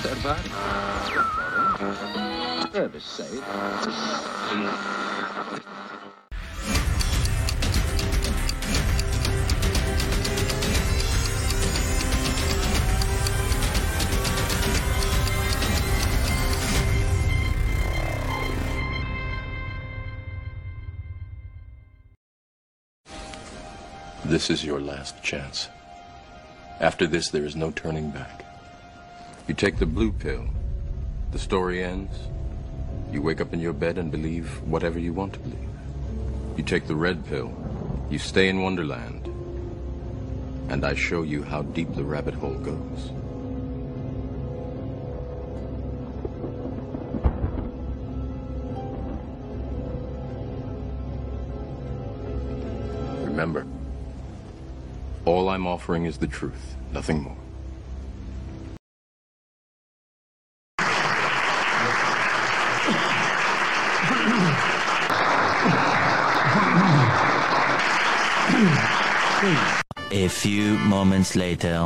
Service saved. This is your last chance. After this, there is no turning back. You take the blue pill, the story ends. You wake up in your bed and believe whatever you want to believe. You take the red pill, you stay in Wonderland, and I show you how deep the rabbit hole goes. Remember, all I'm offering is the truth, nothing more. A few moments later.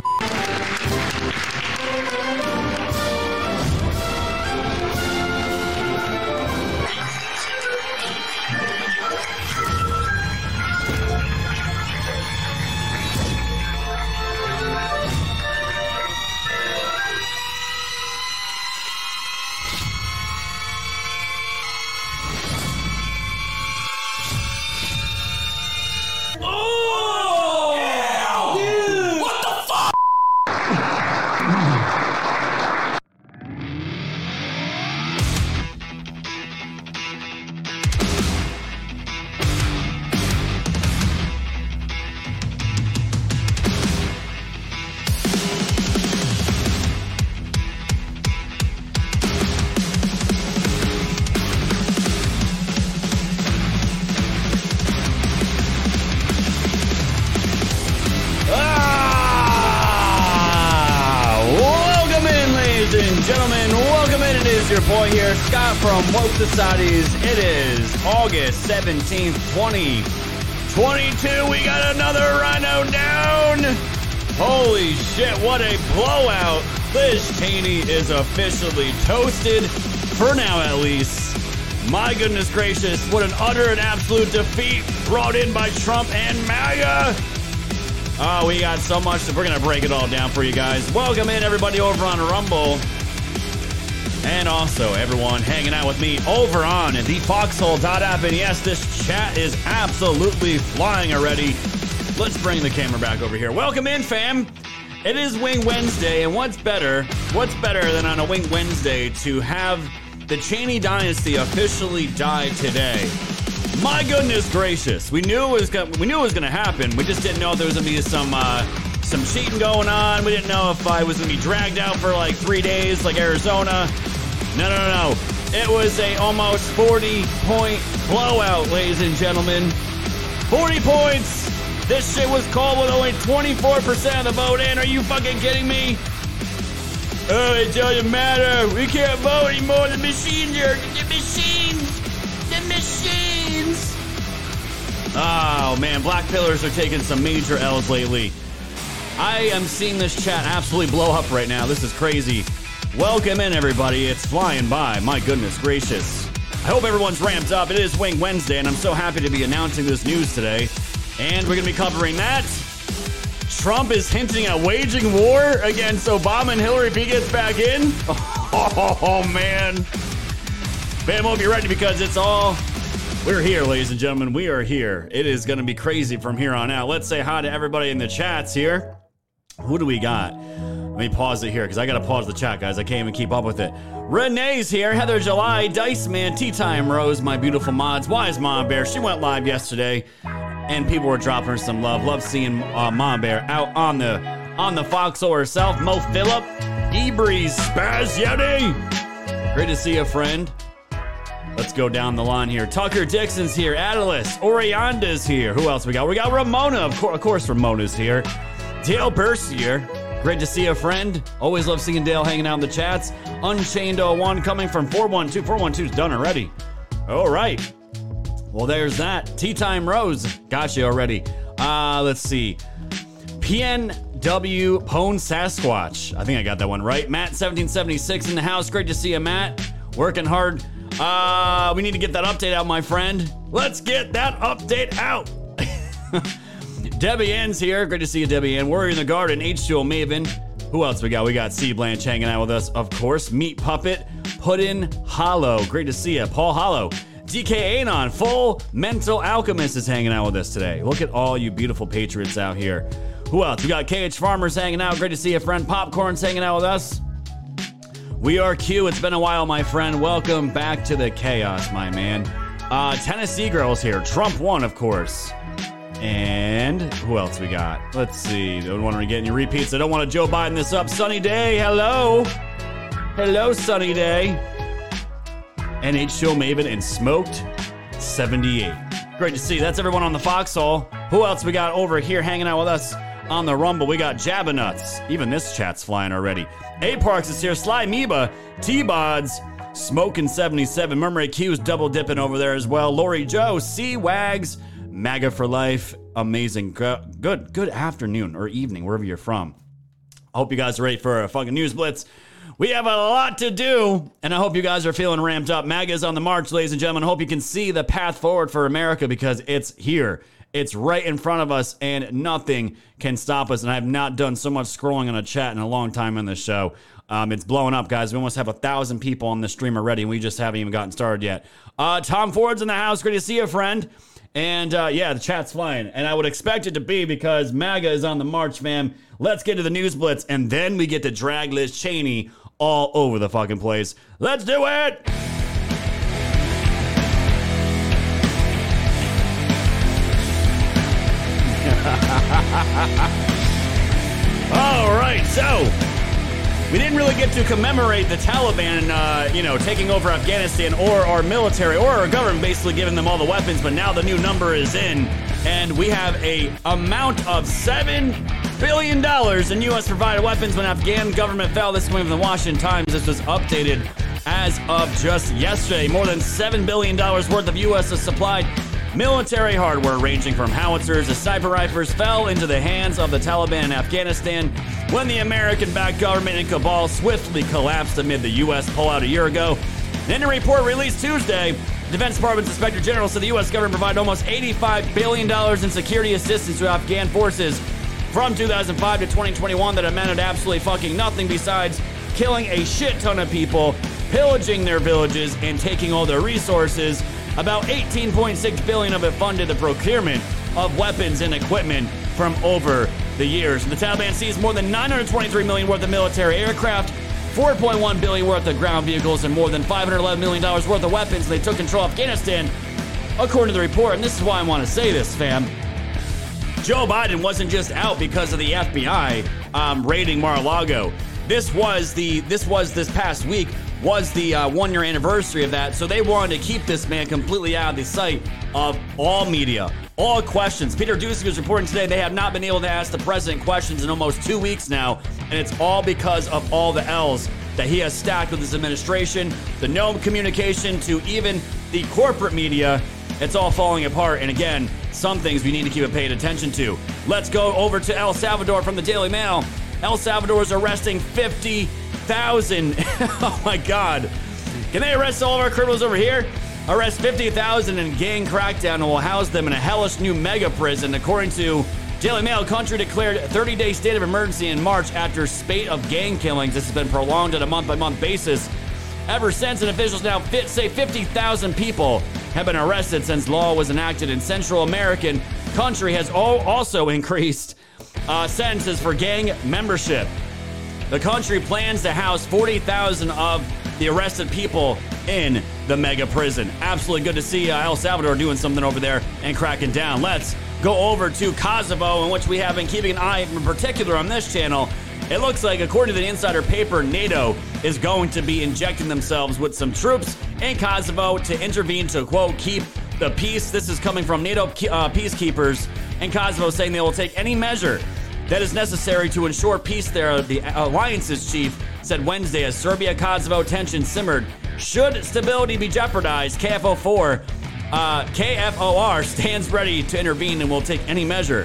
Your boy here, Scott from Woke Societies. It is August 17th, 2022. We got another Rhino down. Holy shit, what a blowout. Liz Cheney is officially toasted, for now at least. My goodness gracious, what an utter and absolute defeat brought in by Trump and MAGA. Oh, we got so much that we're going to break it all down for you guys. Welcome in everybody over on Rumble. And also, everyone hanging out with me over on the Foxhole.app. And yes, this chat is absolutely flying already. Let's bring the camera back over here. Welcome in, fam. It is Wing Wednesday, and what's better than on a Wing Wednesday to have the Cheney dynasty officially die today? My goodness gracious, we knew it was going to happen. We just didn't know if there was going to be some cheating going on. We didn't know if I was going to be dragged out for like 3 days, like Arizona. No. It was a almost 40-point blowout, ladies and gentlemen. 40 points. This shit was called with only 24% of the vote in. Are you fucking kidding me? Oh, it doesn't matter. We can't vote anymore. The machines are... The machines. Oh, man. Black pillars are taking some major L's lately. I am seeing this chat absolutely blow up right now. This is crazy. Welcome in, everybody. It's flying by. My goodness gracious. I hope everyone's ramped up. It is Wing Wednesday, and I'm so happy to be announcing this news today. And we're going to be covering that. Trump is hinting at waging war against Obama and Hillary if he gets back in. Oh, man. Man, won't be ready because it's all... We're here, ladies and gentlemen. We are here. It is going to be crazy from here on out. Let's say hi to everybody in the chats here. Who do we got? Let me pause it here because I got to pause the chat, guys. I can't even keep up with it. Renee's here. Heather July, Dice Man, Tea Time Rose, my beautiful mods. Wise Mom Bear. She went live yesterday, and people were dropping her some love. Love seeing Mom Bear out on the foxhole herself. Mo Phillip, Ebreeze, Spaz Yeti. Great to see you, friend. Let's go down the line here. Tucker Dixon's here. Adelis. Orianda's here. Who else we got? We got Ramona. Of course Ramona's here. Dale Burst here. Great to see you, friend. Always love seeing Dale hanging out in the chats. Unchained 01 coming from 412. 412's done already. All right. Well, there's that. Tea Time Rose. Got you already. Let's see. Pien W. Pone Sasquatch. I think I got that one right. Matt 1776 in the house. Great to see you, Matt. Working hard. We need to get that update out, my friend. Let's get that update out. Debbie Ann's here. Great to see you, Debbie Ann. Warrior in the Garden. H2O Maven. Who else we got? We got C. Blanche hanging out with us, of course. Meat Puppet. Puddin Hollow. Great to see you. Paul Hollow. DK Anon. Full Mental Alchemist is hanging out with us today. Look at all you beautiful patriots out here. Who else? We got KH Farmers hanging out. Great to see you, friend. Popcorn's hanging out with us. We are Q. It's been a while, my friend. Welcome back to the chaos, my man. Tennessee Girls here. Trump won, of course. And who else we got? Let's see. Don't want to get any repeats. I don't want to Joe Biden this up. Sunny Day. Hello. Hello, Sunny Day. NH2O Maven and Smoked 78. Great to see. That's everyone on the Foxhole. Who else we got over here hanging out with us on the Rumble? We got Jabba-Nuts. Even this chat's flying already. A-Parks is here. Sly Meba. T-Bods. Smoking 77. Murmuray Q's double dipping over there as well. Lori Joe. C-Wags. MAGA for life. Amazing. Good afternoon or evening, wherever you're from. I hope you guys are ready for a fucking news blitz. We have a lot to do, and I hope you guys are feeling ramped up. MAGA is on the march, ladies and gentlemen. I hope you can see the path forward for America because it's here. It's right in front of us, and nothing can stop us. And I have not done so much scrolling on a chat in a long time on this show. It's blowing up, guys. We almost have 1,000 people on the stream already, and we just haven't even gotten started yet. Tom Ford's in the house. Great to see you, friend. And yeah, the chat's flying. And I would expect it to be because MAGA is on the march, fam. Let's get to the news blitz, and then we get to drag Liz Cheney all over the fucking place. Let's do it! All right, so we didn't really get to commemorate the Taliban, taking over Afghanistan or our military or our government basically giving them all the weapons, but now the new number is in, and we have a amount of $7 billion in U.S. provided weapons when Afghan government fell. This is coming from the Washington Times. This was updated as of just yesterday. More than $7 billion worth of U.S. supplied military hardware ranging from howitzers to sniper rifles fell into the hands of the Taliban in Afghanistan when the American-backed government in Kabul swiftly collapsed amid the U.S. pullout a year ago. In a report released Tuesday, the Defense Department's Inspector General said the U.S. government provided almost $85 billion in security assistance to Afghan forces from 2005 to 2021 that amounted to absolutely fucking nothing besides killing a shit ton of people, pillaging their villages, and taking all their resources. About $18.6 billion of it funded the procurement of weapons and equipment from over the years. The Taliban seized more than $923 million worth of military aircraft, $4.1 billion worth of ground vehicles, and more than $511 million worth of weapons. They took control of Afghanistan, according to the report. And this is why I want to say this, fam. Joe Biden wasn't just out because of the FBI raiding Mar-a-Lago. This past week was the 1 year anniversary of that, so they wanted to keep this man completely out of the sight of all media, all questions. Peter Doocy was reporting today they have not been able to ask the president questions in almost 2 weeks now, and it's all because of all the L's that he has stacked with his administration, the no communication to even the corporate media. It's all falling apart, and again, some things we need to keep paying attention to. Let's go over to El Salvador from the Daily Mail. El Salvador is arresting 50,000. Oh my God. Can they arrest all of our criminals over here? Arrest 50,000 in gang crackdown and will house them in a hellish new mega prison. According to Daily Mail, country declared a 30-day state of emergency in March after spate of gang killings. This has been prolonged on a month-by-month basis ever since, and officials now say 50,000 people have been arrested since law was enacted in Central American country has also increased sentences for gang membership. The country plans to house 40,000 of the arrested people in the mega prison. Absolutely good to see El Salvador doing something over there and cracking down. Let's go over to Kosovo, in which we have been keeping an eye in particular on this channel. It looks like, according to the insider paper, NATO is going to be injecting themselves with some troops in Kosovo to intervene to, quote, keep the peace. This is coming from NATO peacekeepers in Kosovo saying they will take any measure that is necessary to ensure peace there. The alliance's chief said Wednesday as Serbia-Kosovo tension simmered. Should stability be jeopardized, KFOR stands ready to intervene and will take any measure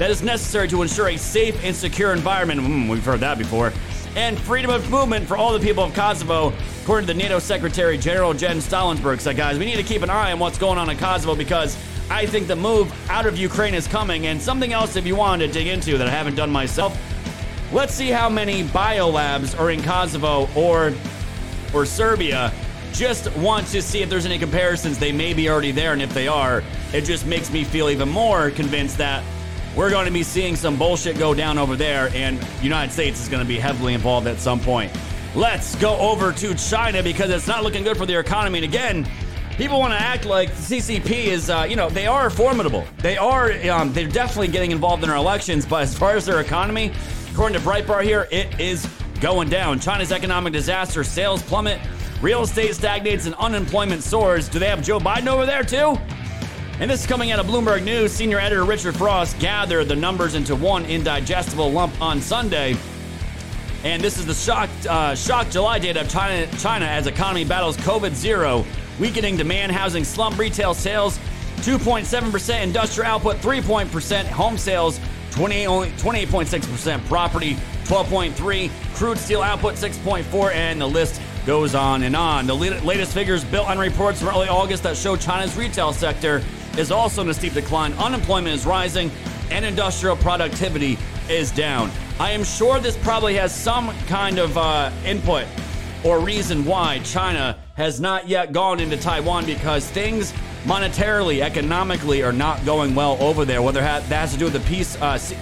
that is necessary to ensure a safe and secure environment. We've heard that before. And freedom of movement for all the people of Kosovo, according to the NATO Secretary General Jens Stoltenberg. Said, guys, we need to keep an eye on what's going on in Kosovo because I think the move out of Ukraine is coming. And something else, if you wanted to dig into that I haven't done myself, let's see how many biolabs are in Kosovo or Serbia. Just want to see if there's any comparisons. They may be already there, and if they are, it just makes me feel even more convinced that we're going to be seeing some bullshit go down over there, and the United States is going to be heavily involved at some point. Let's go over to China because it's not looking good for their economy. And again, people want to act like the CCP is, they are formidable. They're definitely getting involved in our elections, but as far as their economy, according to Breitbart here, it is going down. China's economic disaster, sales plummet, real estate stagnates, and unemployment soars. Do they have Joe Biden over there too? And this is coming out of Bloomberg News. Senior editor Richard Frost gathered the numbers into one indigestible lump on Sunday. And this is the shock July data of China as economy battles COVID-0, weakening demand, housing slump, retail sales 2.7%, industrial output 3%, home sales 28.6%, property 12.3%, crude steel output 6.4%, and the list goes on and on. The latest figures built on reports from early August that show China's retail sector is also in a steep decline. Unemployment is rising, and industrial productivity is down. I am sure this probably has some kind of input or reason why China has not yet gone into Taiwan, because things monetarily, economically are not going well over there. Whether that has to do with the peace,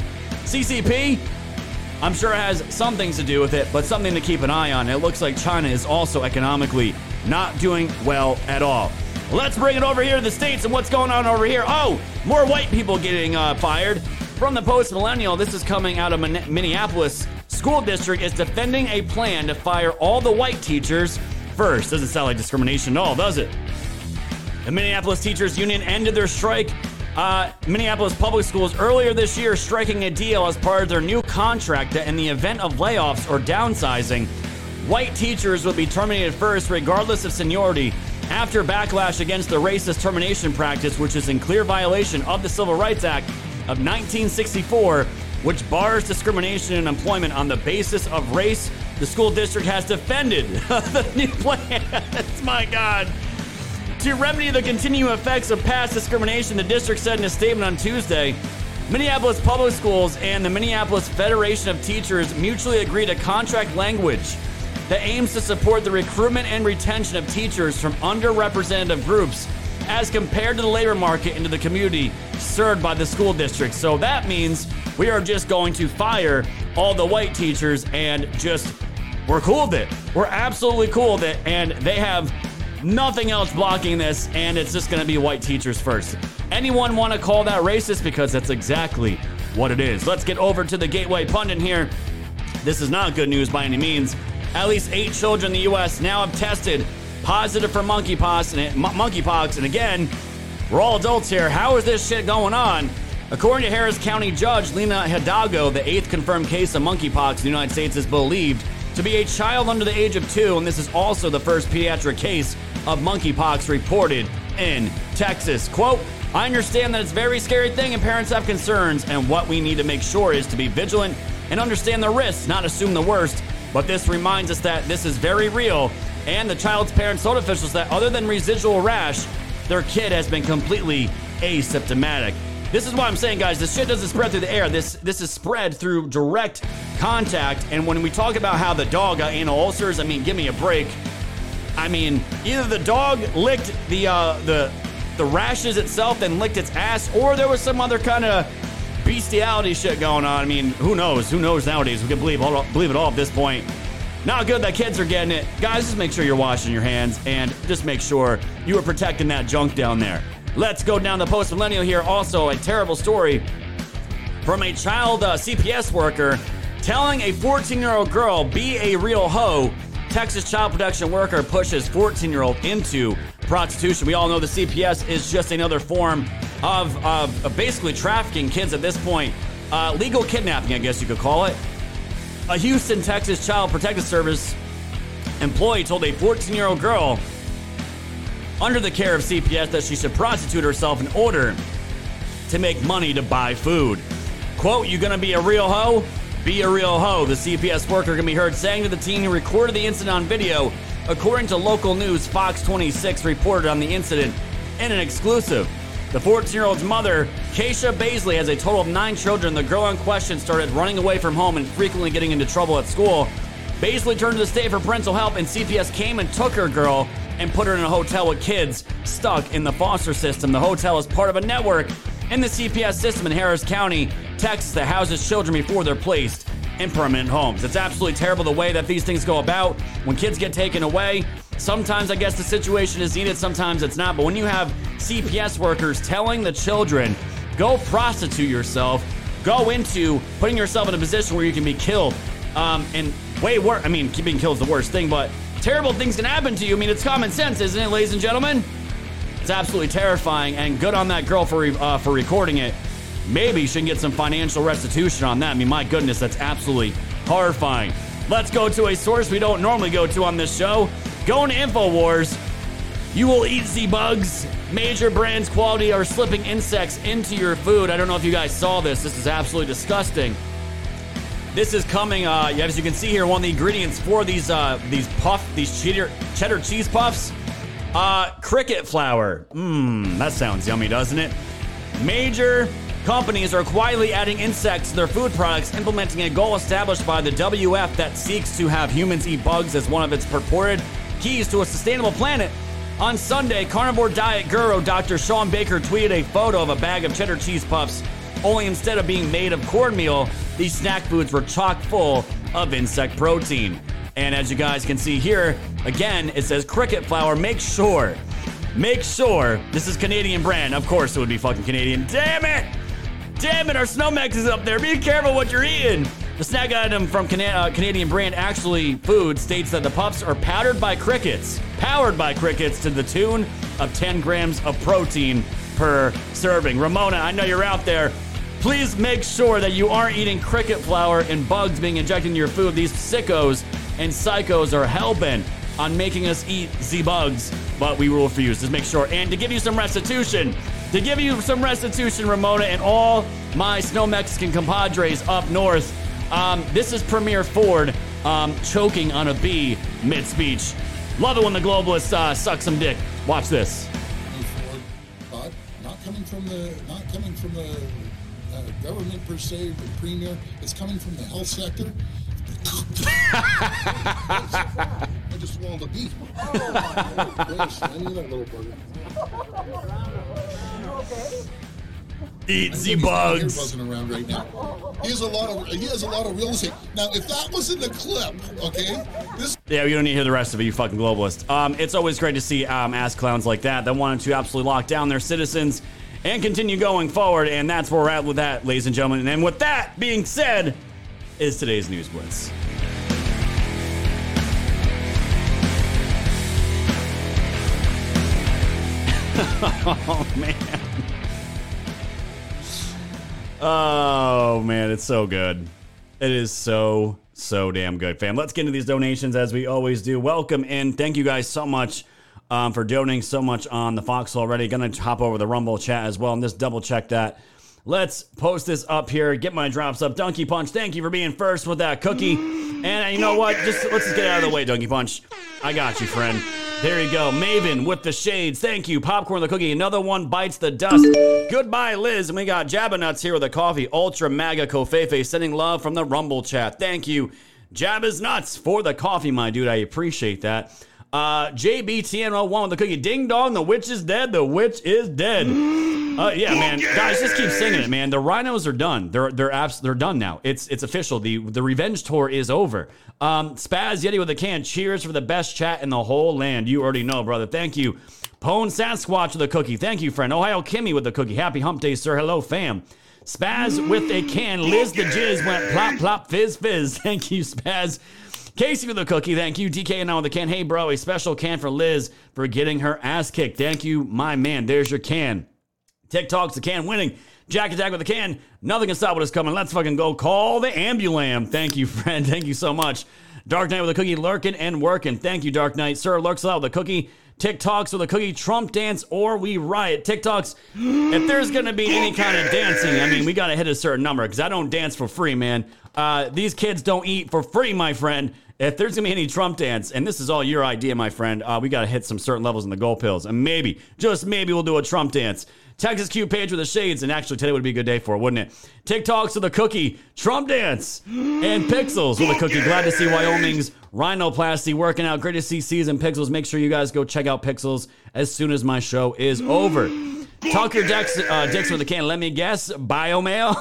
CCP, I'm sure it has some things to do with it, but something to keep an eye on. It looks like China is also economically not doing well at all. Let's bring it over here to the States and what's going on over here. Oh, more white people getting fired. From the Post-Millennial, this is coming out of Minneapolis. School district is defending a plan to fire all the white teachers first. Doesn't sound like discrimination at all, does it? The Minneapolis Teachers Union ended their strike. Minneapolis Public Schools earlier this year, striking a deal as part of their new contract that in the event of layoffs or downsizing, white teachers would be terminated first regardless of seniority, after backlash against the racist termination practice, which is in clear violation of the Civil Rights Act of 1964, which bars discrimination in employment on the basis of race. The school district has defended the new plans. My God. To remedy the continuing effects of past discrimination, the district said in a statement on Tuesday, Minneapolis Public Schools and the Minneapolis Federation of Teachers mutually agreed a contract language that aims to support the recruitment and retention of teachers from underrepresented groups as compared to the labor market into the community served by the school district. So that means we are just going to fire all the white teachers and we're cool with it. We're absolutely cool with it, and they have nothing else blocking this, and it's just going to be white teachers first. Anyone want to call that racist? Because that's exactly what it is. Let's get over to the Gateway Pundit here. This is not good news by any means. At least 8 children in the U.S. now have tested positive for monkeypox. And again, we're all adults here. How is this shit going on? According to Harris County Judge Lena Hidalgo, the 8th confirmed case of monkeypox in the United States is believed to be a child under the age of 2, and this is also the first pediatric case of monkeypox reported in Texas. Quote, I understand that it's a very scary thing and parents have concerns, and what we need to make sure is to be vigilant and understand the risks, not assume the worst. But this reminds us that this is very real, and the child's parents told officials that other than residual rash, their kid has been completely asymptomatic. This is why I'm saying, guys, this shit doesn't spread through the air. This is spread through direct contact. And when we talk about how the dog got anal ulcers, I mean, give me a break. I mean, either the dog licked the rashes itself and licked its ass, or there was some other kind of bestiality shit going on. I mean, who knows? Who knows nowadays? We can believe it all at this point. Not good that kids are getting it. Guys, just make sure you're washing your hands and just make sure you are protecting that junk down there. Let's go down the Post-Millennial here. Also, a terrible story from a child CPS worker telling a 14-year-old girl, be a real hoe. Texas child protection worker pushes 14-year-old into prostitution. We all know the CPS is just another form of basically trafficking kids at this point. Legal kidnapping, I guess you could call it. A Houston, Texas Child Protective Service employee told a 14-year-old girl under the care of CPS that she should prostitute herself in order to make money to buy food. Quote, "You gonna be a real hoe? Be a real hoe." The CPS worker can be heard saying to the teen who recorded the incident on video. According to local news, Fox 26 reported on the incident in an exclusive. The 14-year-old's mother, Keisha Baisley, has a total of 9 children. The girl in question started running away from home and frequently getting into trouble at school. Baisley turned to the state for parental help, and CPS came and took her girl and put her in a hotel with kids stuck in the foster system. The hotel is part of a network in the CPS system in Harris County, Texas, that houses children before they're placed in permanent homes. It's absolutely terrible the way that these things go about. When kids get taken away, sometimes I guess the situation is needed, sometimes it's not. But when you have CPS workers telling the children, go prostitute yourself, go into putting yourself in a position where you can be killed, and way worse. I mean, being killed is the worst thing, but terrible things can happen to you. I mean, it's common sense, isn't it, ladies and gentlemen? It's absolutely terrifying, and good on that girl for recording it. Maybe you should get some financial restitution on that. I mean, my goodness, that's absolutely horrifying. Let's go to a source we don't normally go to on this show. Going to InfoWars. You will eat Z-bugs. Major brands' quality are slipping insects into your food. I don't know if you guys saw this. This is absolutely disgusting. This is coming, as you can see here, one of the ingredients for these cheddar cheese puffs, cricket flour. That sounds yummy, doesn't it? Major companies are quietly adding insects to their food products, implementing a goal established by the WF that seeks to have humans eat bugs as one of its purported keys to a sustainable planet. On Sunday, carnivore diet guru Dr. Sean Baker tweeted a photo of a bag of cheddar cheese puffs, only instead of being made of cornmeal, these snack foods were chock full of insect protein. And as you guys can see here, again, it says cricket flour. Make sure, this is Canadian brand. Of course it would be fucking Canadian. Damn it, our Snowmex is up there. Be careful what you're eating. The snack item from Canadian brand Actually Food states that the puffs are powered by crickets to the tune of 10 grams of protein per serving. Ramona, I know you're out there. Please make sure that you aren't eating cricket flour and bugs being injected into your food. These sickos and psychos are hell-bent on making us eat Z-bugs, but we will refuse. Just make sure. And to give you some restitution, Ramona, and all my Snow Mexican compadres up north, this is Premier Ford choking on a bee mid-speech. Love it when the globalists suck some dick. Watch this. Ford, not coming from the government per se, the premier. It's coming from the health sector. I just swallowed a bee. Oh my goodness! I need that little burger. Eat the bugs. Buzzing around right now. He has a lot of real estate. Now, if that wasn't the clip, okay, this. Yeah, you don't need to hear the rest of it, you fucking globalist. It's always great to see ass clowns like that wanted to absolutely lock down their citizens and continue going forward, and that's where we're at with that, ladies and gentlemen. And with that being said, is today's News Blitz. Oh, man, it's so good. It is so damn good, fam. Let's get into these donations as we always do. Welcome in. Thank you guys so much for donating so much on the Foxhole already. Gonna hop over the Rumble chat as well and just double check that. Let's post this up here. Get my drops up. Donkey Punch, thank you for being first with that cookie. And you know what? Let's just get out of the way, Donkey Punch. I got you, friend. There you go. Maven with the shades. Thank you. Popcorn the cookie. Another one bites the dust. Goodbye, Liz. And we got Jabba Nuts here with a coffee. Ultra Maga Kofefe sending love from the Rumble chat. Thank you. Jabba's Nuts for the coffee, my dude. I appreciate that. JBTN01 with the cookie. Ding dong, the witch is dead. The witch is dead. Yeah, man. Guys, just keep singing it, man. The rhinos are done. They're done now. It's official. The revenge tour is over. Spaz Yeti with a can. Cheers for the best chat in the whole land. You already know, brother. Thank you. Pone Sasquatch with a cookie. Thank you, friend. Ohio Kimmy with the cookie. Happy hump day, sir. Hello, fam. Spaz with a can. Liz the Jizz went plop, plop, fizz, fizz. Thank you, Spaz. Casey with the cookie, thank you. DK and with the can. Hey, bro, a special can for Liz for getting her ass kicked. Thank you, my man. There's your can. TikTok's the can winning. Jack Attack with the can. Nothing can stop what is coming. Let's fucking go. Call the ambulam. Thank you, friend. Thank you so much. Dark Knight with a cookie, lurking and working. Thank you, Dark Knight. Sir Lurks out with a cookie. TikToks with a cookie, Trump dance, or we riot. TikToks, if there's going to be any kind of dancing, I mean, we got to hit a certain number because I don't dance for free, man. These kids don't eat for free, my friend. If there's going to be any Trump dance, and this is all your idea, my friend, we got to hit some certain levels in the goal pills. And maybe, just maybe, we'll do a Trump dance. Texas Q page with the shades, and actually today would be a good day for it, wouldn't it? TikToks with a cookie, Trump dance, and Pixels with a cookie. Glad to see Wyoming's rhinoplasty working out. Great to see Season Pixels. Make sure you guys go check out Pixels as soon as my show is over. Tucker Dix with a can. Let me guess, Biomail.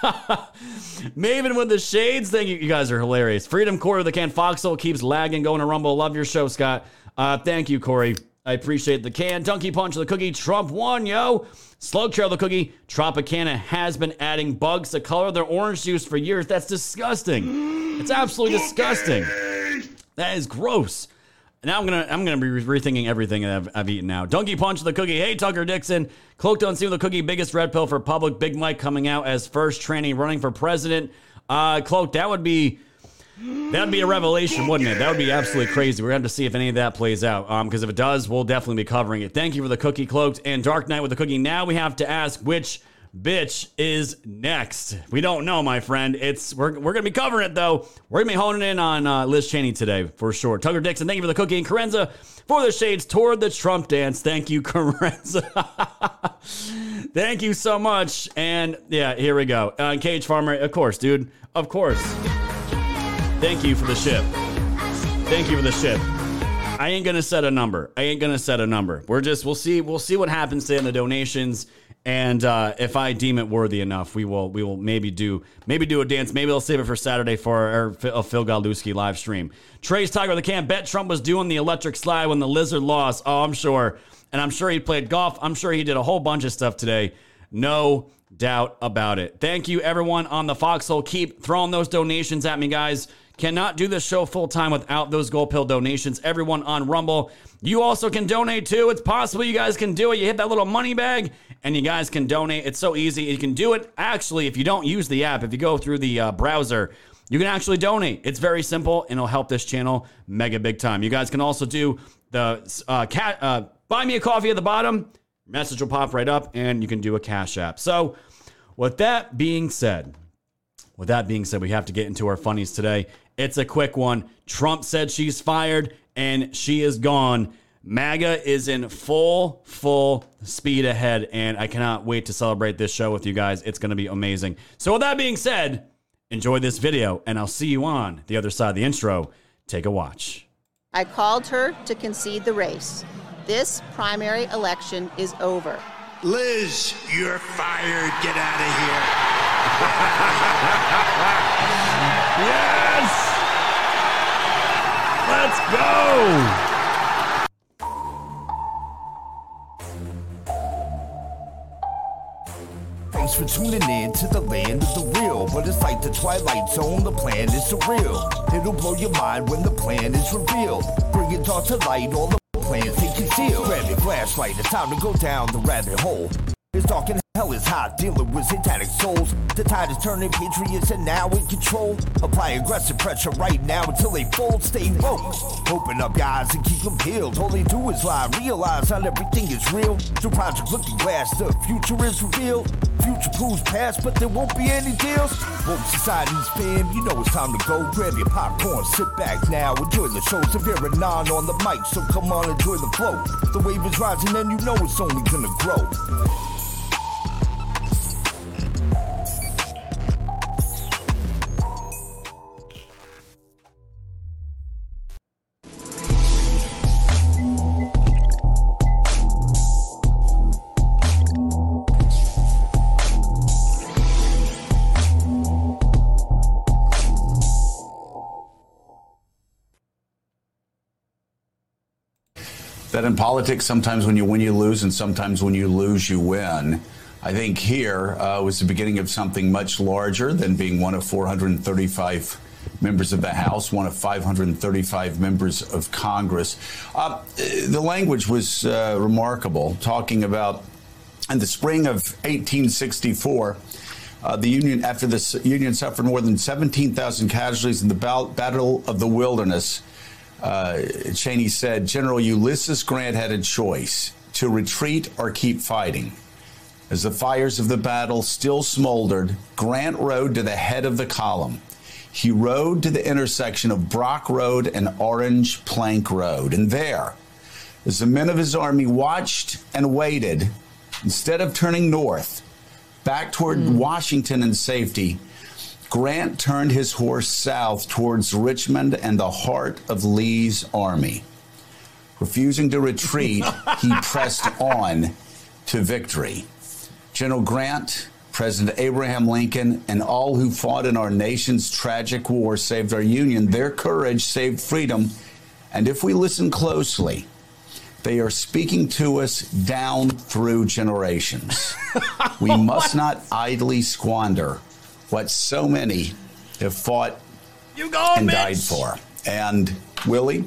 Maven with the shades. Thank you. You guys are hilarious. Freedom Corey with the can. Foxhole keeps lagging. Going to Rumble. Love your show, Scott. Thank you, Corey. I appreciate the can. Donkey Punch with the cookie. Trump won, yo. Slug Trail the cookie. Tropicana has been adding bugs to color their orange juice for years. That's disgusting. It's absolutely disgusting. That is gross. Now I'm gonna be rethinking everything that I've eaten now. Donkey Punch with the cookie. Hey, Tucker Dixon. Cloak Don't See with the cookie. Biggest red pill for public. Big Mike coming out as first tranny running for president. Cloak, that'd be a revelation, wouldn't it? That would be absolutely crazy. We're going to have to see if any of that plays out. Because if it does, we'll definitely be covering it. Thank you for the cookie, Cloaked. And Dark Knight with the cookie. Now we have to ask which bitch is next. We don't know, my friend. We're going to be covering it, though. We're going to be honing in on Liz Cheney today, for sure. Tucker Dixon, thank you for the cookie. And Carenza for the shades toward the Trump dance. Thank you, Carenza. Thank you so much. And, yeah, here we go. Cage Farmer, of course, dude. Of course. Thank you for the ship. Thank you for the ship. I ain't gonna set a number. We'll see what happens today in the donations, and if I deem it worthy enough, we will maybe do a dance. Maybe I'll save it for Saturday for a Phil Godlewski live stream. Trace Tiger the Camp. Bet Trump was doing the electric slide when the lizard lost. Oh, I'm sure, and I'm sure he played golf. I'm sure he did a whole bunch of stuff today. No doubt about it. Thank you, everyone on the Foxhole. Keep throwing those donations at me, guys. Cannot do this show full time without those Gold Pill donations. Everyone on Rumble, you also can donate too. It's possible you guys can do it. You hit that little money bag and you guys can donate. It's so easy. You can do it. Actually, if you don't use the app, if you go through the browser, you can actually donate. It's very simple and it'll help this channel mega big time. You guys can also do the buy me a coffee at the bottom. Message will pop right up and you can do a Cash App. So with that being said, we have to get into our funnies today. It's a quick one. Trump said she's fired, and she is gone. MAGA is in full speed ahead, and I cannot wait to celebrate this show with you guys. It's going to be amazing. So with that being said, enjoy this video, and I'll see you on the other side of the intro. Take a watch. I called her to concede the race. This primary election is over. Liz, you're fired. Get out of here. Yes! Let's go! Thanks for tuning in to the land of the real. But it's like the Twilight Zone, the plan is surreal. It'll blow your mind when the plan is revealed. Bring it all to light, all the plans they conceal. Grab your flashlight, it's time to go down the rabbit hole. It's dark and hell is hot, dealing with satanic souls. The tide is turning, patriots are now in control. Apply aggressive pressure right now until they fold. Stay woke, open up guys and keep them peeled. All they do is lie, realize not everything is real. Through Project Looking Glass, the future is revealed. Future proves past, but there won't be any deals. Woke society's fam, you know it's time to go. Grab your popcorn, sit back now, enjoy the show. Severe and non on the mic, so come on, enjoy the flow. The wave is rising and you know it's only gonna grow. That in politics, sometimes when you win, you lose, and sometimes when you lose, you win. I think here was the beginning of something much larger than being one of 435 members of the House, one of 535 members of Congress. The language was remarkable, talking about in the spring of 1864, the Union, after the Union suffered more than 17,000 casualties in the Battle of the Wilderness. Cheney said, General Ulysses Grant had a choice to retreat or keep fighting. As the fires of the battle still smoldered, Grant rode to the head of the column. He rode to the intersection of Brock Road and Orange Plank Road. And there, as the men of his army watched and waited, instead of turning north, back toward Washington in safety, Grant turned his horse south towards Richmond and the heart of Lee's army. Refusing to retreat, he pressed on to victory. General Grant, President Abraham Lincoln, and all who fought in our nation's tragic war saved our Union. Their courage saved freedom. And if we listen closely, they are speaking to us down through generations. We must not idly squander what so many have fought and died for. And, Willie,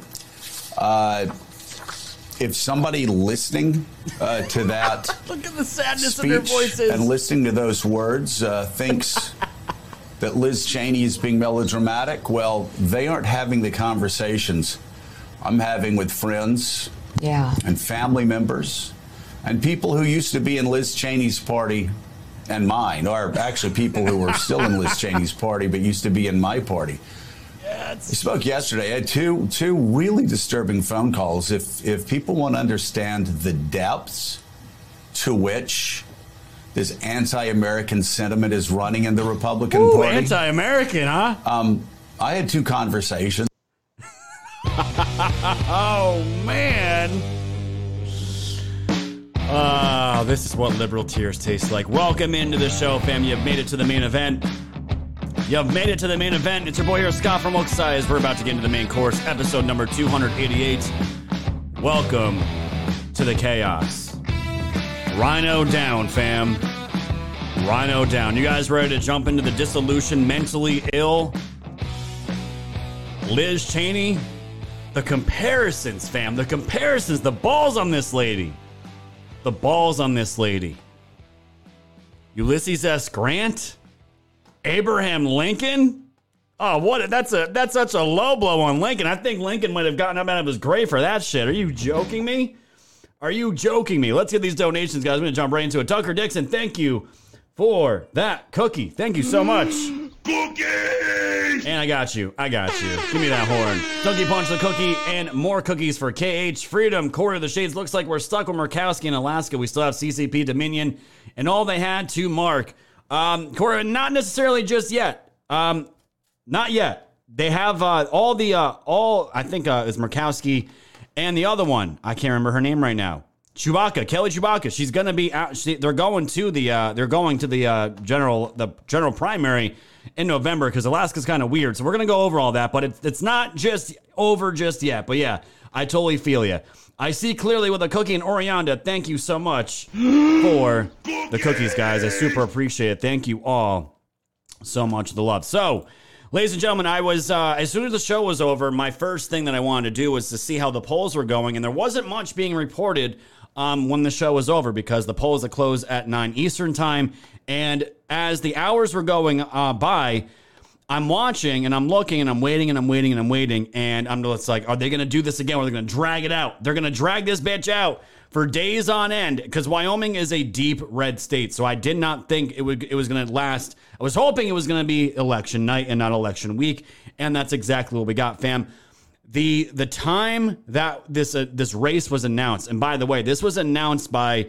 if somebody listening to that look at the sadness in their voices and listening to those words thinks that Liz Cheney is being melodramatic, well, they aren't having the conversations I'm having with friends and family members and people who used to be in Liz Cheney's party and mine, or actually people who were still in Liz Cheney's party but used to be in my party. I spoke yesterday. I had two really disturbing phone calls. If people want to understand the depths to which this anti-American sentiment is running in the Republican Party. Anti-American, huh? I had two conversations. Oh, man. This is what liberal tears taste like. Welcome into the show, fam. You've made it to the main event. You've made it to the main event. It's your boy here, Scott from Oakside. We're about to get into the main course, episode number 288. Welcome to the chaos. Rhino down, fam. Rhino down. You guys ready to jump into the dissolution, mentally ill Liz Cheney? The comparisons, fam. The comparisons. The balls on this lady. The balls on this lady. Ulysses S. Grant? Abraham Lincoln? Oh, what? That's such a low blow on Lincoln. I think Lincoln might have gotten up out of his grave for that shit. Are you joking me? Are you joking me? Let's get these donations, guys. I'm going to jump right into it. Tucker Dixon, thank you for that cookie. Thank you so much. Cookies! And I got you. Give me that horn. Dougie Punch the cookie and more cookies for KH Freedom. Quarter of the Shades. Looks like we're stuck with Murkowski in Alaska. We still have CCP Dominion and all they had to mark. Cora, not necessarily just yet. Not yet. They have I think is Murkowski and the other one. I can't remember her name right now. Kelly Chewbacca. She's going to be out. They're going to the general primary in November because Alaska's kind of weird. So we're going to go over all that, but it's not just over just yet. But yeah, I totally feel you. I see clearly with a cookie and Orianda. Thank you so much for the cookies, guys. I super appreciate it. Thank you all so much for the love. So, ladies and gentlemen, I was, as soon as the show was over, my first thing that I wanted to do was to see how the polls were going. And there wasn't much being reported when the show was over because the polls had closed at 9 Eastern time. And as the hours were going by, I'm watching and I'm looking and I'm waiting and I'm waiting and I'm waiting. And I'm just like, are they going to do this again? Or are they going to drag it out? They're going to drag this bitch out for days on end because Wyoming is a deep red state. So I did not think it was going to last. I was hoping it was going to be election night and not election week. And that's exactly what we got, fam. The time that this race was announced, and by the way, this was announced by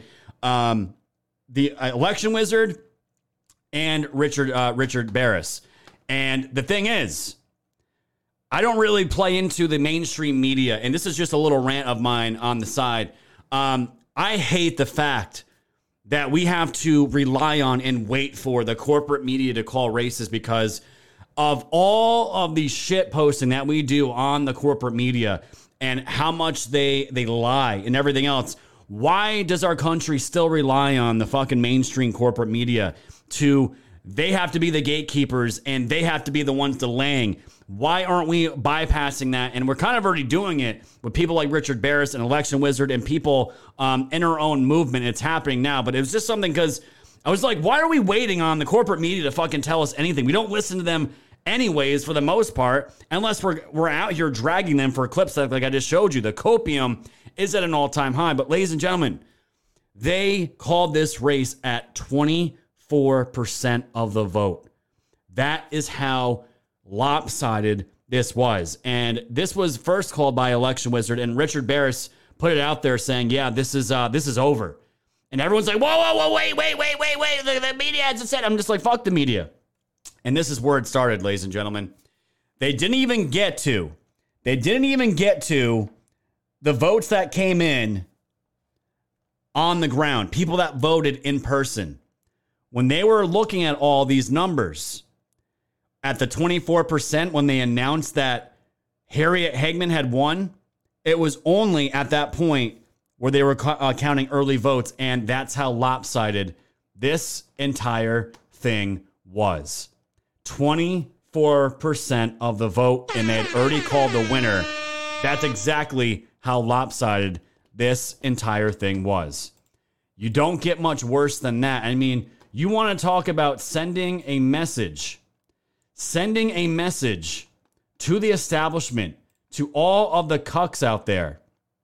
the election wizard and Richard Barris. And the thing is, I don't really play into the mainstream media, and this is just a little rant of mine on the side. I hate the fact that we have to rely on and wait for the corporate media to call races because of all of the shit posting that we do on the corporate media and how much they lie and everything else. Why does our country still rely on the fucking mainstream corporate media they have to be the gatekeepers and they have to be the ones delaying? Why aren't we bypassing that? And we're kind of already doing it with people like Richard Barris and Election Wizard and people in our own movement. It's happening now, but it was just something because I was like, why are we waiting on the corporate media to fucking tell us anything? We don't listen to them anyways, for the most part, unless we're out here dragging them for clips like I just showed you. The copium is at an all-time high. But ladies and gentlemen, they called this race at 24% of the vote. That is how lopsided this was. And this was first called by Election Wizard, and Richard Barris put it out there saying, yeah, this is over. And everyone's like, whoa, wait. The media hasn't said. I'm just like, fuck the media. And this is where it started, ladies and gentlemen. They didn't even get to the votes that came in on the ground, people that voted in person. When they were looking at all these numbers, at the 24%, when they announced that Harriet Hagman had won, it was only at that point where they were counting early votes, and that's how lopsided this entire thing was. 24% of the vote, and they had already called the winner. That's exactly how lopsided this entire thing was. You don't get much worse than that. I mean, you want to talk about sending a message to the establishment, to all of the cucks out there.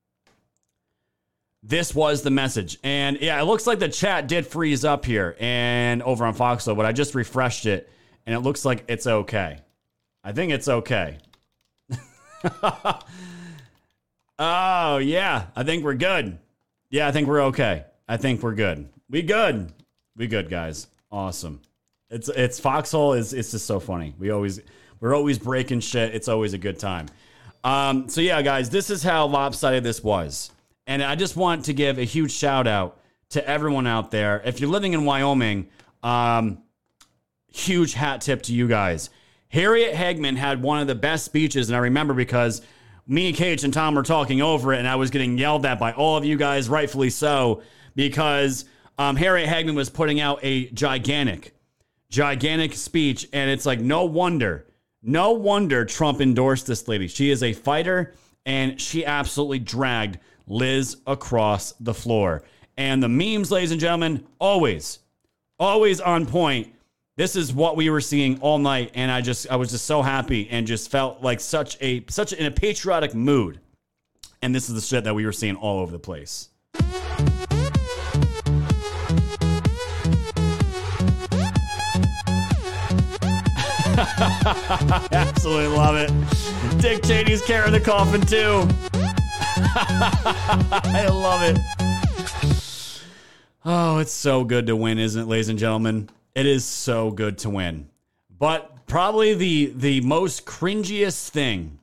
This was the message. And yeah, it looks like the chat did freeze up here and over on Foxhole, but I just refreshed it and it looks like it's okay. I think it's okay. Oh, yeah. I think we're good. Yeah, I think we're okay. I think we're good. We good, guys. Awesome. It's Foxhole it's just so funny. We're always breaking shit. It's always a good time. So yeah, guys, this is how lopsided this was. And I just want to give a huge shout out to everyone out there. If you're living in Wyoming, huge hat tip to you guys. Harriet Hagman had one of the best speeches, and I remember because me, Cage, and Tom were talking over it, and I was getting yelled at by all of you guys, rightfully so, because Harriet Hagman was putting out a gigantic speech, and it's like, no wonder Trump endorsed this lady. She is a fighter, and she absolutely dragged Liz across the floor. And the memes, ladies and gentlemen, always on point. This is what we were seeing all night, and I was just so happy and just felt like such in a patriotic mood. And this is the shit that we were seeing all over the place. Absolutely love it. Dick Cheney's carrying the coffin too. I love it. Oh, it's so good to win, isn't it, ladies and gentlemen? It is so good to win. But probably the most cringiest thing,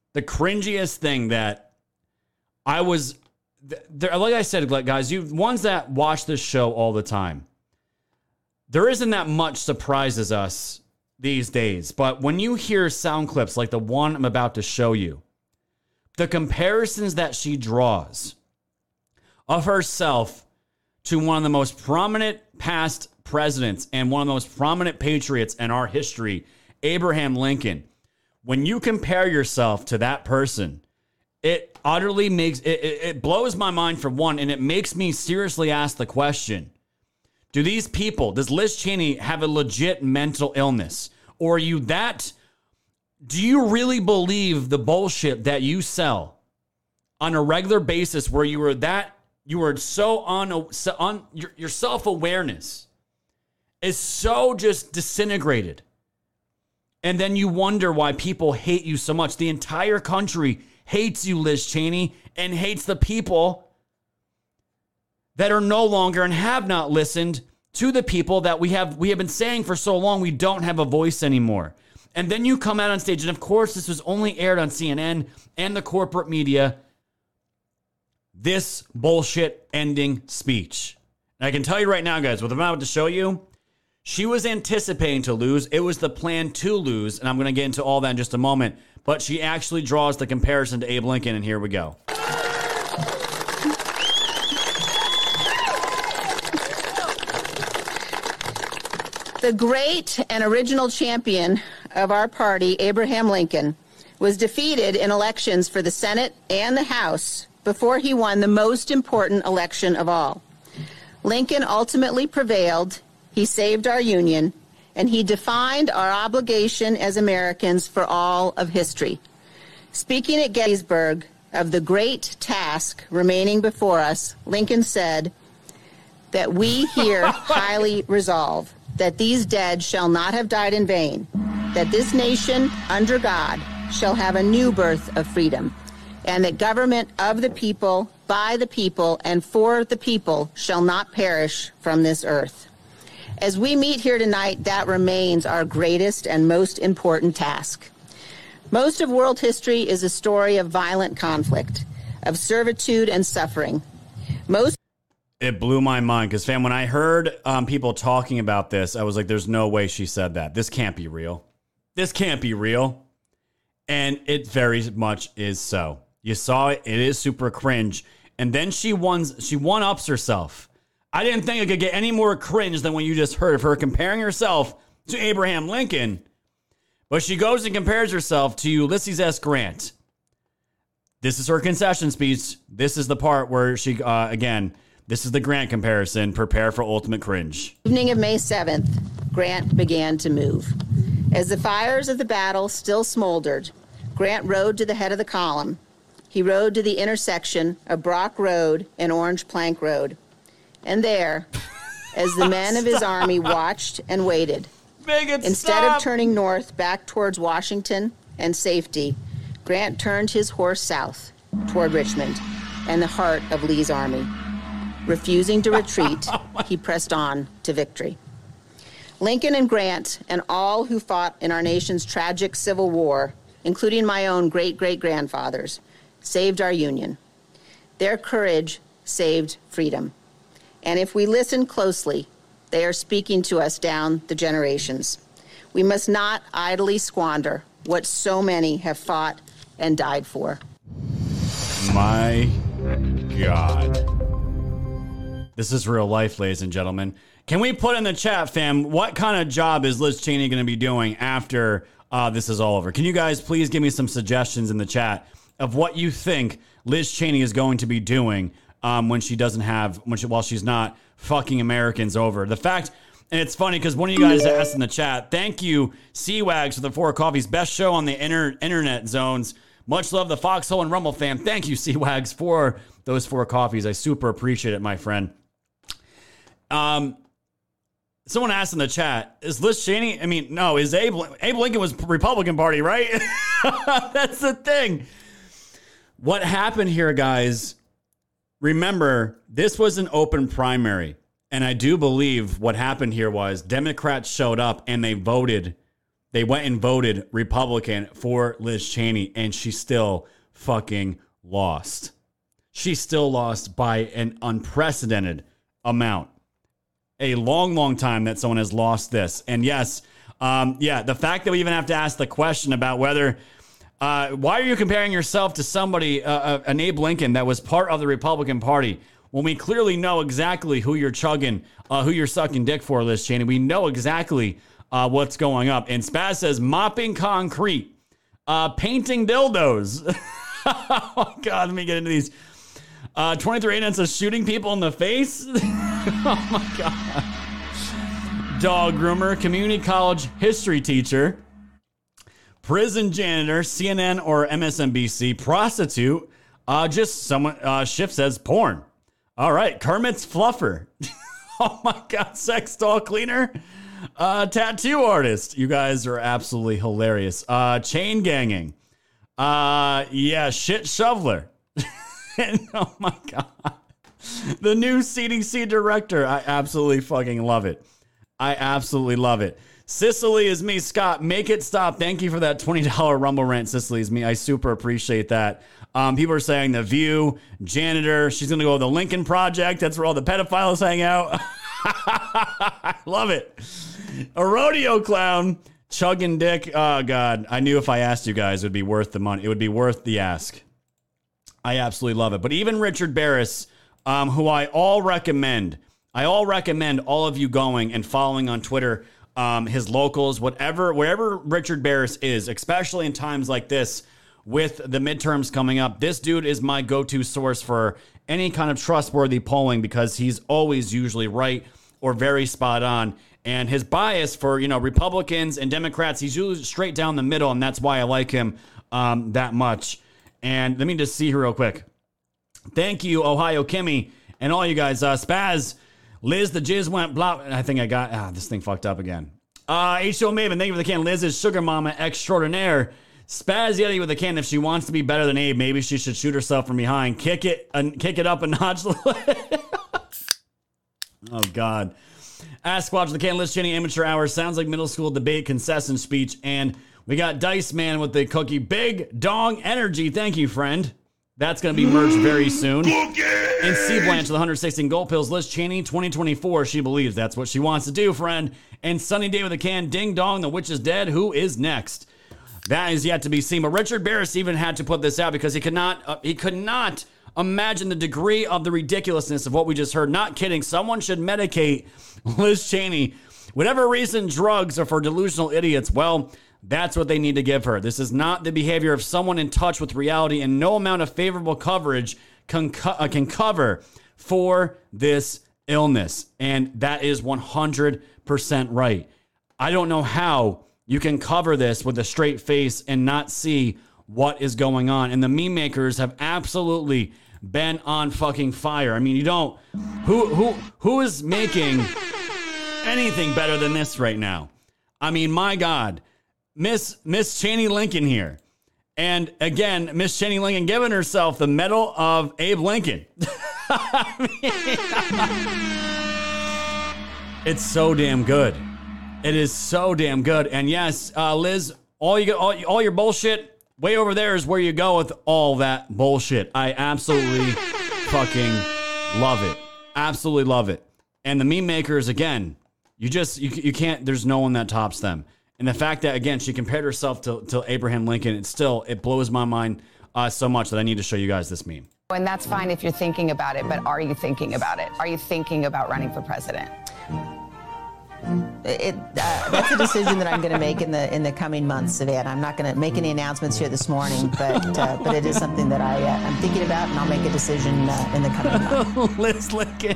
that I was, like I said, guys, you ones that watch this show all the time, there isn't that much surprises us these days. But when you hear sound clips like the one I'm about to show you, the comparisons that she draws of herself to one of the most prominent past presidents and one of the most prominent patriots in our history, Abraham Lincoln, when you compare yourself to that person, it utterly it blows my mind for one, and it makes me seriously ask the question, does Liz Cheney have a legit mental illness? Or do you really believe the bullshit that you sell on a regular basis where your self-awareness is so just disintegrated? And then you wonder why people hate you so much. The entire country hates you, Liz Cheney, and hates the people that are no longer and have not listened to the people that we have been saying for so long we don't have a voice anymore. And then you come out on stage, and of course this was only aired on CNN and the corporate media, this bullshit ending speech. And I can tell you right now, guys, what I'm about to show you, she was anticipating to lose. It was the plan to lose, and I'm going to get into all that in just a moment. But she actually draws the comparison to Abe Lincoln, and here we go. The great and original champion of our party, Abraham Lincoln, was defeated in elections for the Senate and the House before he won the most important election of all. Lincoln ultimately prevailed. He saved our Union, and he defined our obligation as Americans for all of history. Speaking at Gettysburg of the great task remaining before us, Lincoln said that we here highly resolve that these dead shall not have died in vain, that this nation under God shall have a new birth of freedom, and that government of the people, by the people, and for the people shall not perish from this earth. As we meet here tonight, that remains our greatest and most important task. Most of world history is a story of violent conflict, of servitude and suffering. It blew my mind because, fam, when I heard people talking about this, I was like, there's no way she said that. This can't be real. This can't be real. And it very much is so. You saw it. It is super cringe. And then she one-ups herself. I didn't think it could get any more cringe than when you just heard of her comparing herself to Abraham Lincoln. But she goes and compares herself to Ulysses S. Grant. This is her concession speech. This is the part where she, again, this is the Grant comparison. Prepare for ultimate cringe. Evening of May 7th, Grant began to move. As the fires of the battle still smoldered, Grant rode to the head of the column. He rode to the intersection of Brock Road and Orange Plank Road. And there, as the men of his army watched and waited, instead of turning north back towards Washington and safety, Grant turned his horse south toward Richmond and the heart of Lee's army. Refusing to retreat, he pressed on to victory. Lincoln and Grant and all who fought in our nation's tragic Civil War, including my own great-great-grandfathers, saved our Union. Their courage saved freedom. And if we listen closely, they are speaking to us down the generations. We must not idly squander what so many have fought and died for. My God. This is real life, ladies and gentlemen. Can we put in the chat, fam, what kind of job is Liz Cheney going to be doing after this is all over? Can you guys please give me some suggestions in the chat of what you think Liz Cheney is going to be doing when she doesn't have, while she's not fucking Americans over? The fact, and it's funny because one of you guys asked in the chat, thank you, C-Wags, for the 4 coffees. Best show on the internet zones. Much love, the Foxhole and Rumble fam. Thank you, C-Wags, for those 4 coffees. I super appreciate it, my friend. Someone asked in the chat, is Liz Cheney, is Abe Lincoln was Republican Party, right? That's the thing. What happened here, guys, remember, this was an open primary. And I do believe what happened here was Democrats showed up and they went and voted Republican for Liz Cheney, and she still fucking lost. She still lost by an unprecedented amount. A long, long time that someone has lost this. And yes, the fact that we even have to ask the question about whether, why are you comparing yourself to somebody, an Abe Lincoln that was part of the Republican Party, when we clearly know exactly who you're chugging, who you're sucking dick for, Liz Cheney. We know exactly what's going up. And Spaz says, mopping concrete, painting dildos. Oh, God, let me get into these. 23 inches of shooting people in the face. Oh, my God. Dog groomer, community college history teacher, prison janitor, CNN or MSNBC, prostitute, just someone, Shift says porn. All right, Kermit's fluffer. Oh, my God, sex doll cleaner, tattoo artist. You guys are absolutely hilarious. Chain ganging. Shit shoveler. And, oh my God, the new CDC director. I absolutely fucking love it. I absolutely love it. Sicily is me, Scott. Make it stop. Thank you for that $20 Rumble rant. Sicily is me. I super appreciate that. People are saying The View, janitor. She's going to go to the Lincoln Project. That's where all the pedophiles hang out. I love it. A rodeo clown, chugging dick. Oh, God. I knew if I asked you guys, it would be worth the money. It would be worth the ask. I absolutely love it. But even Richard Barris, who I all recommend all of you going and following on Twitter, his locals, wherever Richard Barris is, especially in times like this with the midterms coming up. This dude is my go-to source for any kind of trustworthy polling because he's always usually right or very spot on. And his bias for, Republicans and Democrats, he's usually straight down the middle, and that's why I like him that much. And let me just see here real quick. Thank you, Ohio Kimmy, and all you guys. Spaz, Liz, the jizz went blah. I think I got this thing fucked up again. H.O. Maven, thank you for the can. Liz is sugar mama extraordinaire. Spaz Yeti with a can. If she wants to be better than Abe, maybe she should shoot herself from behind. Kick it up a notch. Oh, God. Ask Watch the can. Liz Cheney amateur hour. Sounds like middle school debate concession speech. And we got Dice Man with the cookie. Big Dong Energy. Thank you, friend. That's going to be merged very soon. And C Blanche with 116 gold pills. Liz Cheney, 2024. She believes that's what she wants to do, friend. And Sunny Day with a can. Ding dong, the witch is dead. Who is next? That is yet to be seen. But Richard Barris even had to put this out because he could not imagine the degree of the ridiculousness of what we just heard. Not kidding. Someone should medicate Liz Cheney. Whatever reason drugs are for delusional idiots, well, that's what they need to give her. This is not the behavior of someone in touch with reality, and no amount of favorable coverage can cover for this illness. And that is 100% right. I don't know how you can cover this with a straight face and not see what is going on. And the meme makers have absolutely been on fucking fire. I mean, you don't... Who is making anything better than this right now? I mean, my God. Miss Cheney Lincoln here. And again, Miss Cheney Lincoln giving herself the Medal of Abe Lincoln. It's so damn good. It is so damn good. And yes, Liz, all your bullshit, way over there is where you go with all that bullshit. I absolutely fucking love it. Absolutely love it. And the meme makers, again, you can't, there's no one that tops them. And the fact that, again, she compared herself to Abraham Lincoln, it blows my mind so much that I need to show you guys this meme. And that's fine if you're thinking about it, but are you thinking about it? Are you thinking about running for president? That's a decision that I'm going to make in the coming months, Savannah. I'm not going to make any announcements here this morning, but it is something that I'm thinking about, and I'll make a decision in the coming months. Liz Lincoln.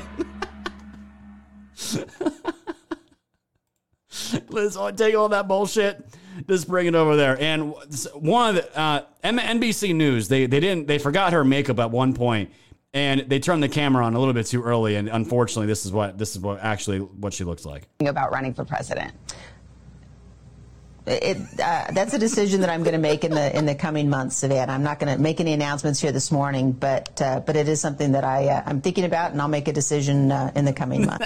Liz, take all that bullshit, just bring it over there. And one of the NBC News, they forgot her makeup at one point, and they turned the camera on a little bit too early. And unfortunately, this is what she looks like. About running for president. That's a decision that I'm going to make in the coming months, Savannah. I'm not going to make any announcements here this morning, but it is something that I'm thinking about, and I'll make a decision in the coming months.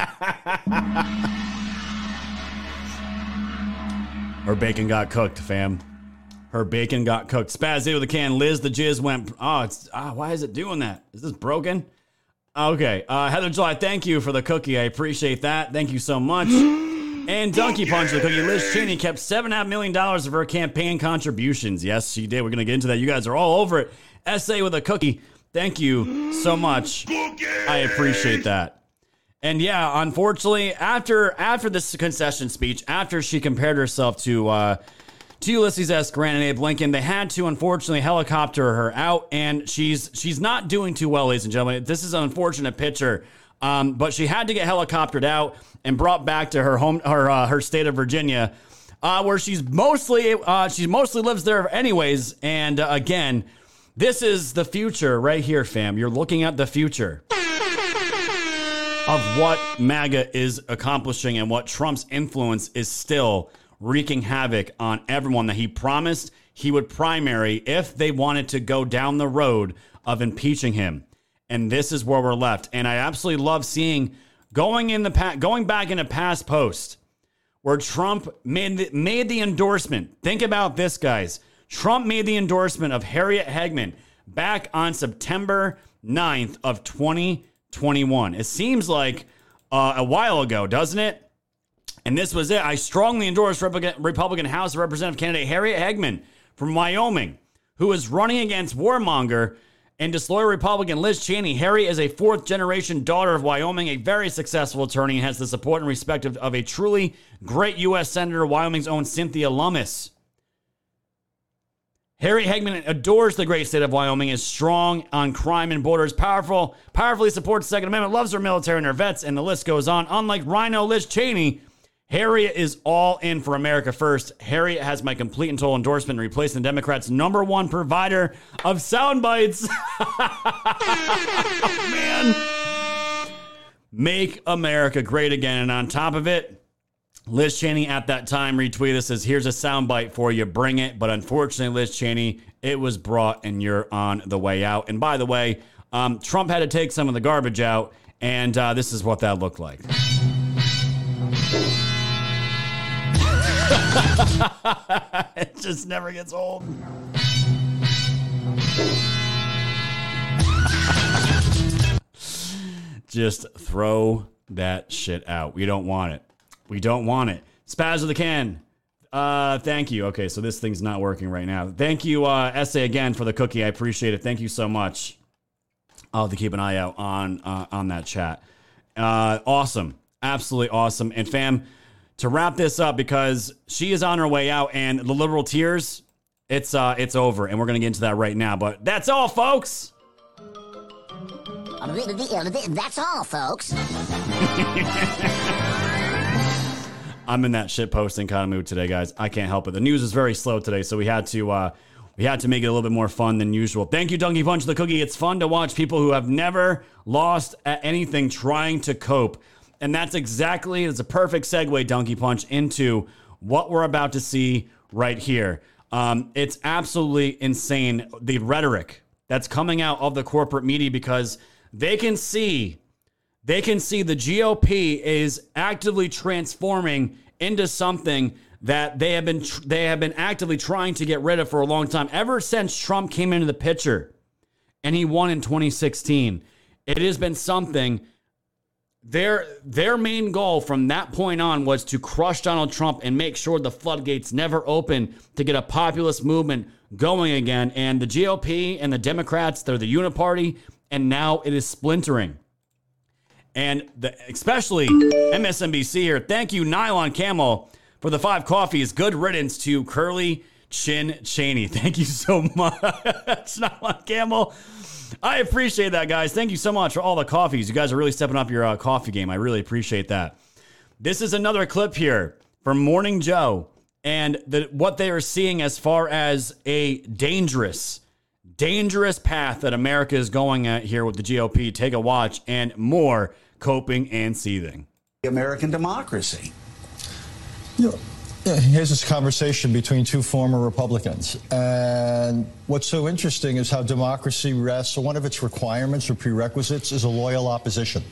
Her bacon got cooked, fam. Her bacon got cooked. Spaz with a can. Liz, the jizz went. Why is it doing that? Is this broken? Okay. Heather July, thank you for the cookie. I appreciate that. Thank you so much. And Donkey Punch, the cookie. Liz Cheney kept $7.5 million of her campaign contributions. Yes, she did. We're going to get into that. You guys are all over it. SA with a cookie. Thank you so much. I appreciate that. And yeah, unfortunately, after this concession speech, after she compared herself to Ulysses S. Grant and Abe Lincoln, they had to unfortunately helicopter her out, and she's not doing too well, ladies and gentlemen. This is an unfortunate picture, but she had to get helicoptered out and brought back to her state of Virginia, where she mostly lives there anyways. And again, this is the future right here, fam. You're looking at the future of what MAGA is accomplishing and what Trump's influence is still wreaking havoc on everyone that he promised he would primary if they wanted to go down the road of impeaching him. And this is where we're left. And I absolutely love seeing going back in a past post where Trump made the endorsement. Think about this, guys. Trump made the endorsement of Harriet Hegman back on September 9th of 2021. It seems like a while ago, doesn't it? And this was it. I strongly endorse Republican House of Representative candidate Harriet Hegman from Wyoming, who is running against warmonger and disloyal Republican Liz Cheney. Harry is a fourth-generation daughter of Wyoming, a very successful attorney, and has the support and respect of a truly great U.S. Senator, Wyoming's own Cynthia Lummis. Harry Hegman adores the great state of Wyoming, is strong on crime and borders, powerfully supports the Second Amendment, loves her military and her vets, and the list goes on. Unlike Rhino Liz Cheney, Harriet is all in for America First. Harriet has my complete and total endorsement in replacing the Democrats' #1 provider of sound bites. Man. Make America great again. And on top of it, Liz Cheney at that time retweeted this, says, here's a soundbite for you, bring it. But unfortunately, Liz Cheney, it was brought and you're on the way out. And by the way, Trump had to take some of the garbage out, and this is what that looked like. It just never gets old. Just throw that shit out. We don't want it. We don't want it. Spaz of the Can. Thank you. Okay, so this thing's not working right now. Thank you, Essay, again, for the cookie. I appreciate it. Thank you so much. I'll have to keep an eye out on that chat. Awesome. Absolutely awesome. And fam, to wrap this up, because she is on her way out, and the liberal tears, it's over, and we're going to get into that right now. But that's all, folks. That's all, folks. I'm in that shit posting kind of mood today, guys. I can't help it. The news is very slow today, so we had to make it a little bit more fun than usual. Thank you, Donkey Punch the Cookie. It's fun to watch people who have never lost at anything trying to cope. And that's exactly, it's a perfect segue, Donkey Punch, into what we're about to see right here. It's absolutely insane, the rhetoric that's coming out of the corporate media, because they can see the GOP is actively transforming into something that they have been actively trying to get rid of for a long time. Ever since Trump came into the picture and he won in 2016, it has been something. Their main goal from that point on was to crush Donald Trump and make sure the floodgates never open to get a populist movement going again. And the GOP and the Democrats, they're the uniparty, and now it is splintering. And especially MSNBC here. Thank you, Nylon Camel, for the 5 coffees. Good riddance to Curly Chin Cheney. Thank you so much, Nylon Camel. I appreciate that, guys. Thank you so much for all the coffees. You guys are really stepping up your coffee game. I really appreciate that. This is another clip here from Morning Joe and what they are seeing as far as a dangerous path that America is going at here with the GOP. Take a watch, and more coping and seething. American democracy. Here's this conversation between two former Republicans. And what's so interesting is how democracy rests. So one of its requirements or prerequisites is a loyal opposition.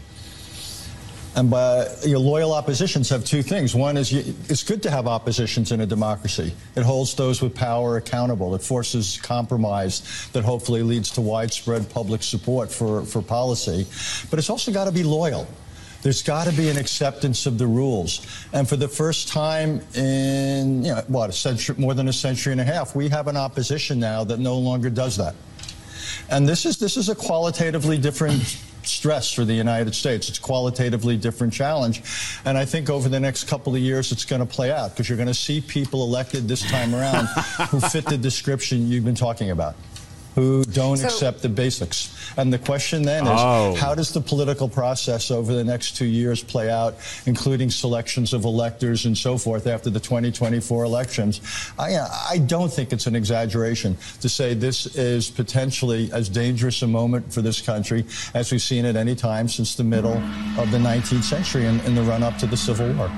And your loyal oppositions have two things. One is it's good to have oppositions in a democracy. It holds those with power accountable. It forces compromise that hopefully leads to widespread public support for policy. But it's also got to be loyal. There's got to be an acceptance of the rules. And for the first time in, a century, more than a century and a half, we have an opposition now that no longer does that. And this is a qualitatively different stress for the United States. It's a qualitatively different challenge. And I think over the next couple of years, it's going to play out, because you're going to see people elected this time around who fit the description you've been talking about, who don't accept the basics. And the question then is, how does the political process over the next 2 years play out, including selections of electors and so forth after the 2024 elections? I don't think it's an exaggeration to say this is potentially as dangerous a moment for this country as we've seen at any time since the middle of the 19th century in the run-up to the Civil War.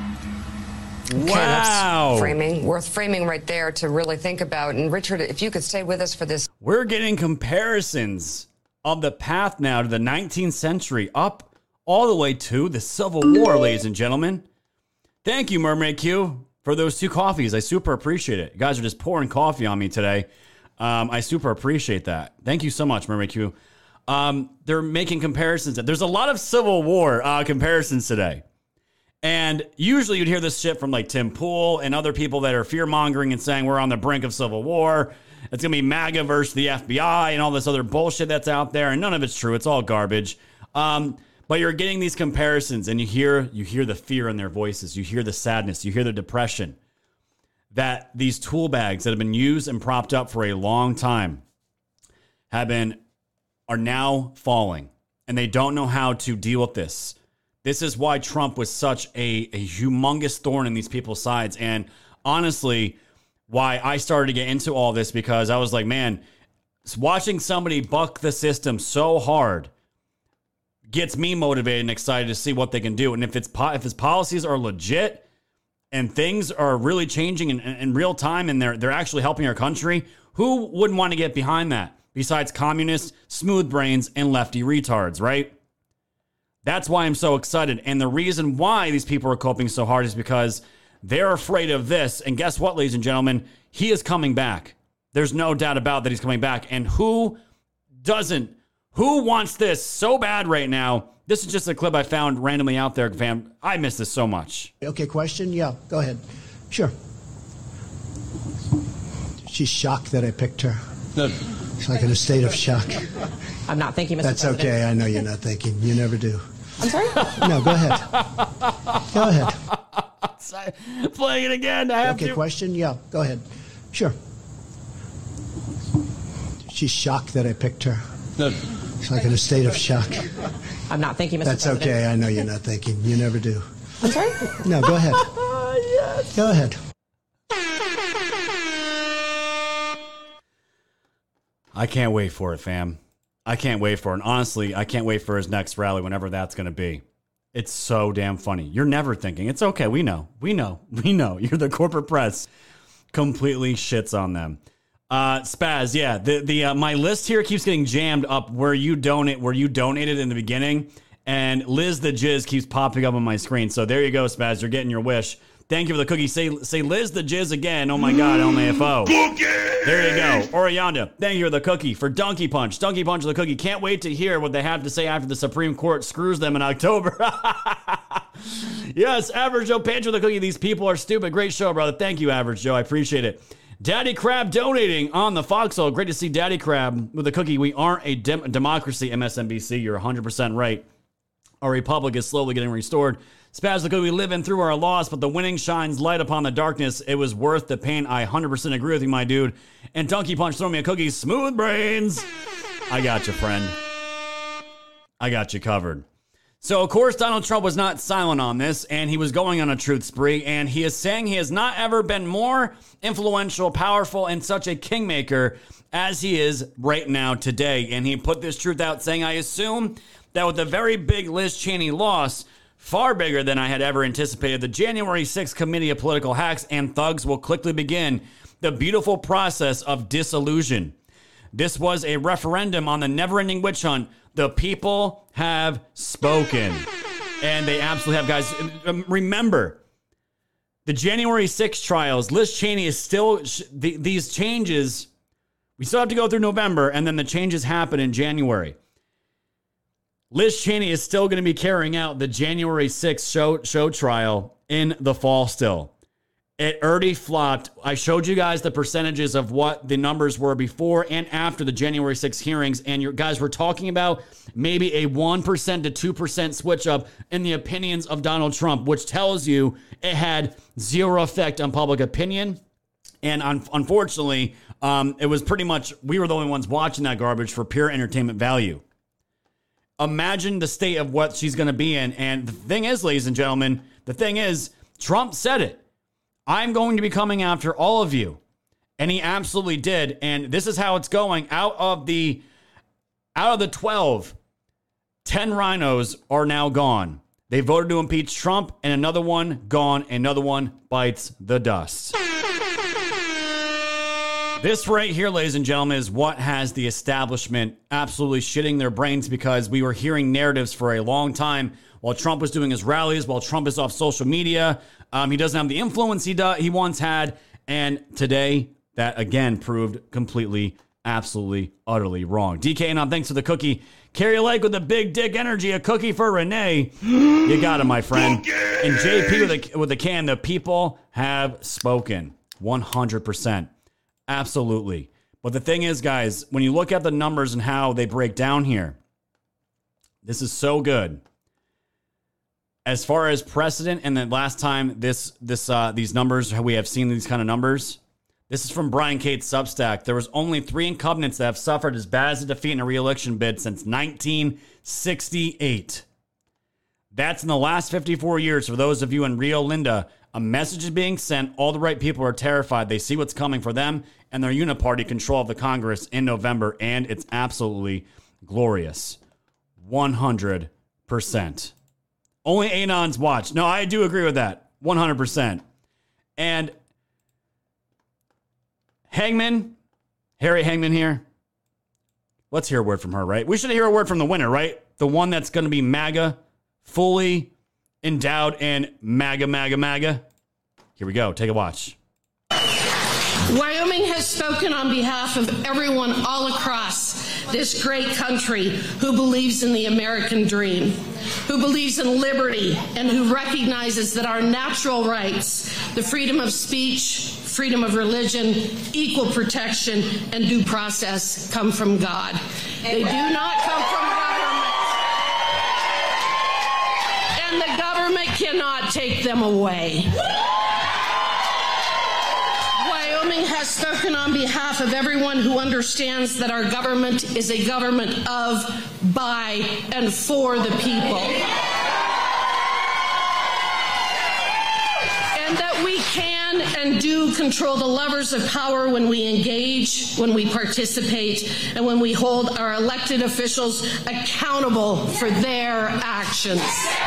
Okay, that's worth framing right there to really think about. And Richard, if you could stay with us for this. We're getting comparisons of the path now to the 19th century, up all the way to the Civil War, ladies and gentlemen. Thank you, Mermaid Q, for those 2 coffees. I super appreciate it. You guys are just pouring coffee on me today. I super appreciate that. Thank you so much, Mermaid Q. They're making comparisons. There's a lot of Civil War comparisons today. And usually you'd hear this shit from like Tim Pool and other people that are fear-mongering and saying we're on the brink of civil war. It's going to be MAGA versus the FBI and all this other bullshit that's out there. And none of it's true. It's all garbage. But you're getting these comparisons, and you hear the fear in their voices. You hear the sadness. You hear the depression. That these tool bags that have been used and propped up for a long time are now falling. And they don't know how to deal with this. This is why Trump was such a humongous thorn in these people's sides. And honestly, why I started to get into all this, because I was like, man, watching somebody buck the system so hard gets me motivated and excited to see what they can do. And if his policies are legit and things are really changing in real time and they're actually helping our country, who wouldn't want to get behind that besides communists, smooth brains, and lefty retards, right? That's why I'm so excited. And the reason why these people are coping so hard is because they're afraid of this. And guess what, ladies and gentlemen? He is coming back. There's no doubt about that he's coming back. And who doesn't? Who wants this so bad right now? This is just a clip I found randomly out there, fam. I miss this so much. Okay, question? Yeah, go ahead. Sure. She's shocked that I picked her. It's like in a state of shock. I'm not thinking, Mr. That's President. okay. I know you're not thinking. You never do. I'm sorry? No, go ahead. Go ahead. Playing it again. I have okay, to. question? Yeah, go ahead. Sure. She's shocked that I picked her. It's like in a state of shock. I'm not thinking, Mr. That's President. okay. I know you're not thinking. You never do. I'm sorry? No, go ahead. Yes. Go ahead. I can't wait for it, fam. I can't wait for it. And honestly, I can't wait for his next rally, whenever that's going to be. It's so damn funny. You're never thinking. It's okay. We know. You're the corporate press. Completely shits on them. Spaz, yeah. The my list here keeps getting jammed up where you donated in the beginning. And Liz the Jizz keeps popping up on my screen. So there you go, Spaz. You're getting your wish. Thank you for the cookie. Say Liz the Jizz again. Oh my God, LMAFO. Cookie! There you go. Orianda, thank you for the cookie. For Donkey Punch. Donkey Punch the cookie. Can't wait to hear what they have to say after the Supreme Court screws them in October. Yes, Average Joe Pancho the cookie. These people are stupid. Great show, brother. Thank you, Average Joe. I appreciate it. Daddy Crab donating on the Foxhole. Great to see Daddy Crab with the cookie. We aren't a democracy, MSNBC. You're 100% right. Our republic is slowly getting restored. Spaz the cookie, we live in through our loss, but the winning shines light upon the darkness. It was worth the pain. I 100% agree with you, my dude. And Donkey Punch, throw me a cookie. Smooth brains. I got you, friend. I got you covered. So, of course, Donald Trump was not silent on this, and he was going on a truth spree, and he is saying he has not ever been more influential, powerful, and such a kingmaker as he is right now today. And he put this truth out saying, I assume that with the very big Liz Cheney loss, far bigger than I had ever anticipated, the January 6th Committee of Political Hacks and Thugs will quickly begin the beautiful process of disillusion. This was a referendum on the never-ending witch hunt. The people have spoken. And they absolutely have, guys. Remember, the January 6th trials, Liz Cheney is still, these changes, we still have to go through November, and then the changes happen in January. Liz Cheney is still going to be carrying out the January 6th show trial in the fall still. It already flopped. I showed you guys the percentages of what the numbers were before and after the January 6th hearings, and you guys were talking about maybe a 1% to 2% switch up in the opinions of Donald Trump, which tells you it had zero effect on public opinion. And unfortunately, it was pretty much, we were the only ones watching that garbage for pure entertainment value. Imagine the state of what she's going to be in. And the thing is, ladies and gentlemen, Trump said it. I'm going to be coming after all of you. And he absolutely did. And this is how it's going. Out of the 12, 10 rhinos are now gone. They voted to impeach Trump, and another one gone. Another one bites the dust. This right here, ladies and gentlemen, is what has the establishment absolutely shitting their brains, because we were hearing narratives for a long time while Trump was doing his rallies, while Trump is off social media. He doesn't have the influence he once had. And today, that again proved completely, absolutely, utterly wrong. DK Anon, thanks for the cookie. Carrie Lake with the big dick energy, a cookie for Renee. You got it, my friend. And JP with the can, the people have spoken. 100%. Absolutely. But the thing is, guys, when you look at the numbers and how they break down here, this is so good. As far as precedent, and the last time these numbers, we have seen these kind of numbers, this is from Brian Cates' Substack. There was only 3 incumbents that have suffered as bad as a defeat in a re-election bid since 1968. That's in the last 54 years. For those of you in Rio Linda, a message is being sent. All the right people are terrified. They see what's coming for them and their uniparty control of the Congress in November, and it's absolutely glorious. 100%. Only Anons watch. No, I do agree with that. 100%. And Hangman, Harry Hangman here. Let's hear a word from her, right? We should hear a word from the winner, right? The one that's going to be MAGA, fully endowed in MAGA. Here we go. Take a watch. Wyoming has spoken on behalf of everyone all across this great country who believes in the American dream, who believes in liberty, and who recognizes that our natural rights, the freedom of speech, freedom of religion, equal protection, and due process come from God. They do not come from government. And the government cannot take them away. Wyoming has spoken on behalf of everyone who understands that our government is a government of, by, and for the people. And that we can and do control the levers of power when we engage, when we participate, and when we hold our elected officials accountable for their actions.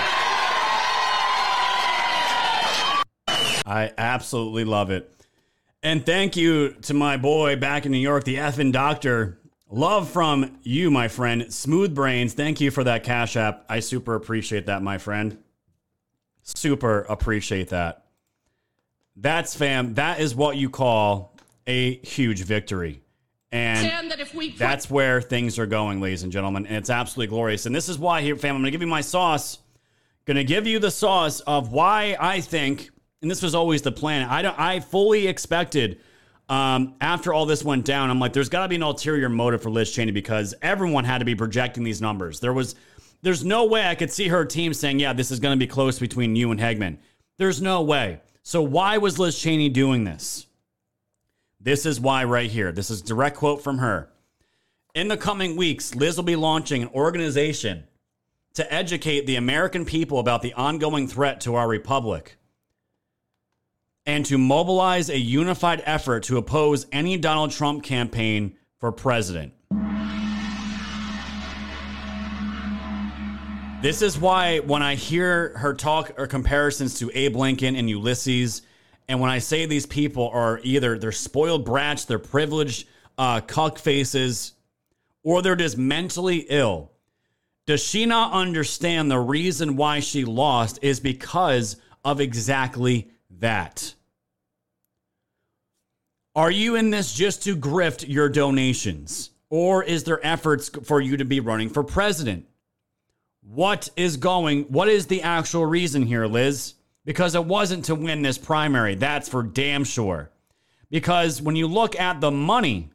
I absolutely love it. And thank you to my boy back in New York, the effing doctor. Love from you, my friend. Smooth Brains, thank you for that Cash App. I super appreciate that, my friend. Super appreciate that. That's, fam, that is what you call a huge victory. And that's where things are going, ladies and gentlemen. And it's absolutely glorious. And this is why here, fam, I'm going to give you my sauce. Going to give you the sauce of why I think... And this was always the plan. I fully expected after all this went down, I'm like, there's got to be an ulterior motive for Liz Cheney because everyone had to be projecting these numbers. There's no way I could see her team saying, yeah, this is going to be close between you and Hagman. There's no way. So why was Liz Cheney doing this? This is why right here. This is a direct quote from her. In the coming weeks, Liz will be launching an organization to educate the American people about the ongoing threat to our republic, and to mobilize a unified effort to oppose any Donald Trump campaign for president. This is why when I hear her talk or comparisons to Abe Lincoln and Ulysses, and when I say these people are either they're spoiled brats, they're privileged cuck faces, or they're just mentally ill, does she not understand the reason why she lost is because of exactly that? Are you in this just to grift your donations? Or is there efforts for you to be running for president? What is the actual reason here, Liz? Because it wasn't to win this primary. That's for damn sure. Because when you look at the money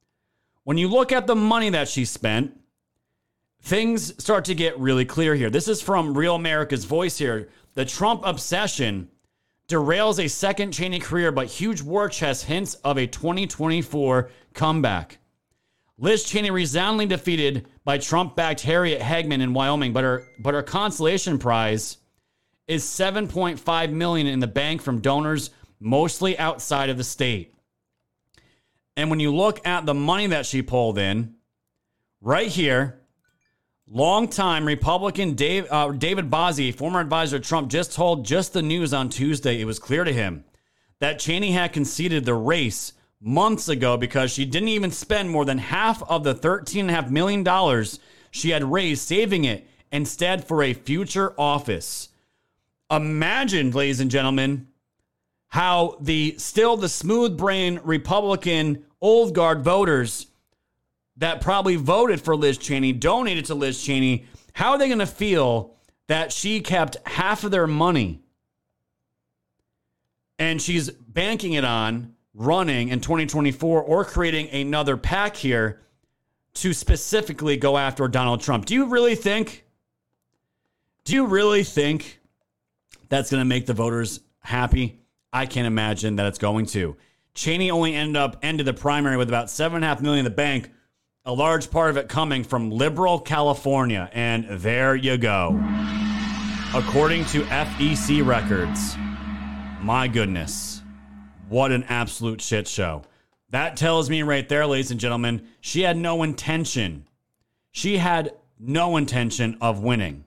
that she spent, things start to get really clear here. This is from Real America's Voice here. The Trump obsession derails a second Cheney career, but huge war chest hints of a 2024 comeback. Liz Cheney resoundingly defeated by Trump-backed Harriet Hagman in Wyoming, but her consolation prize is $7.5 million in the bank from donors mostly outside of the state. And when you look at the money that she pulled in, right here, longtime Republican David Bozzi, former advisor to Trump, just told Just the News on Tuesday it was clear to him that Cheney had conceded the race months ago because she didn't even spend more than half of the $13.5 million she had raised, saving it instead for a future office. Imagine, ladies and gentlemen, how the smooth brain Republican old guard voters that probably voted for Liz Cheney, donated to Liz Cheney, how are they going to feel that she kept half of their money and she's banking it on running in 2024 or creating another PAC here to specifically go after Donald Trump? Do you really think that's going to make the voters happy? I can't imagine that it's going to. Cheney only ended the primary with about $7.5 million in the bank, a large part of it coming from liberal California. And there you go. according to FEC records. My goodness. What an absolute shit show. That tells me right there, ladies and gentlemen, she had no intention. She had no intention of winning.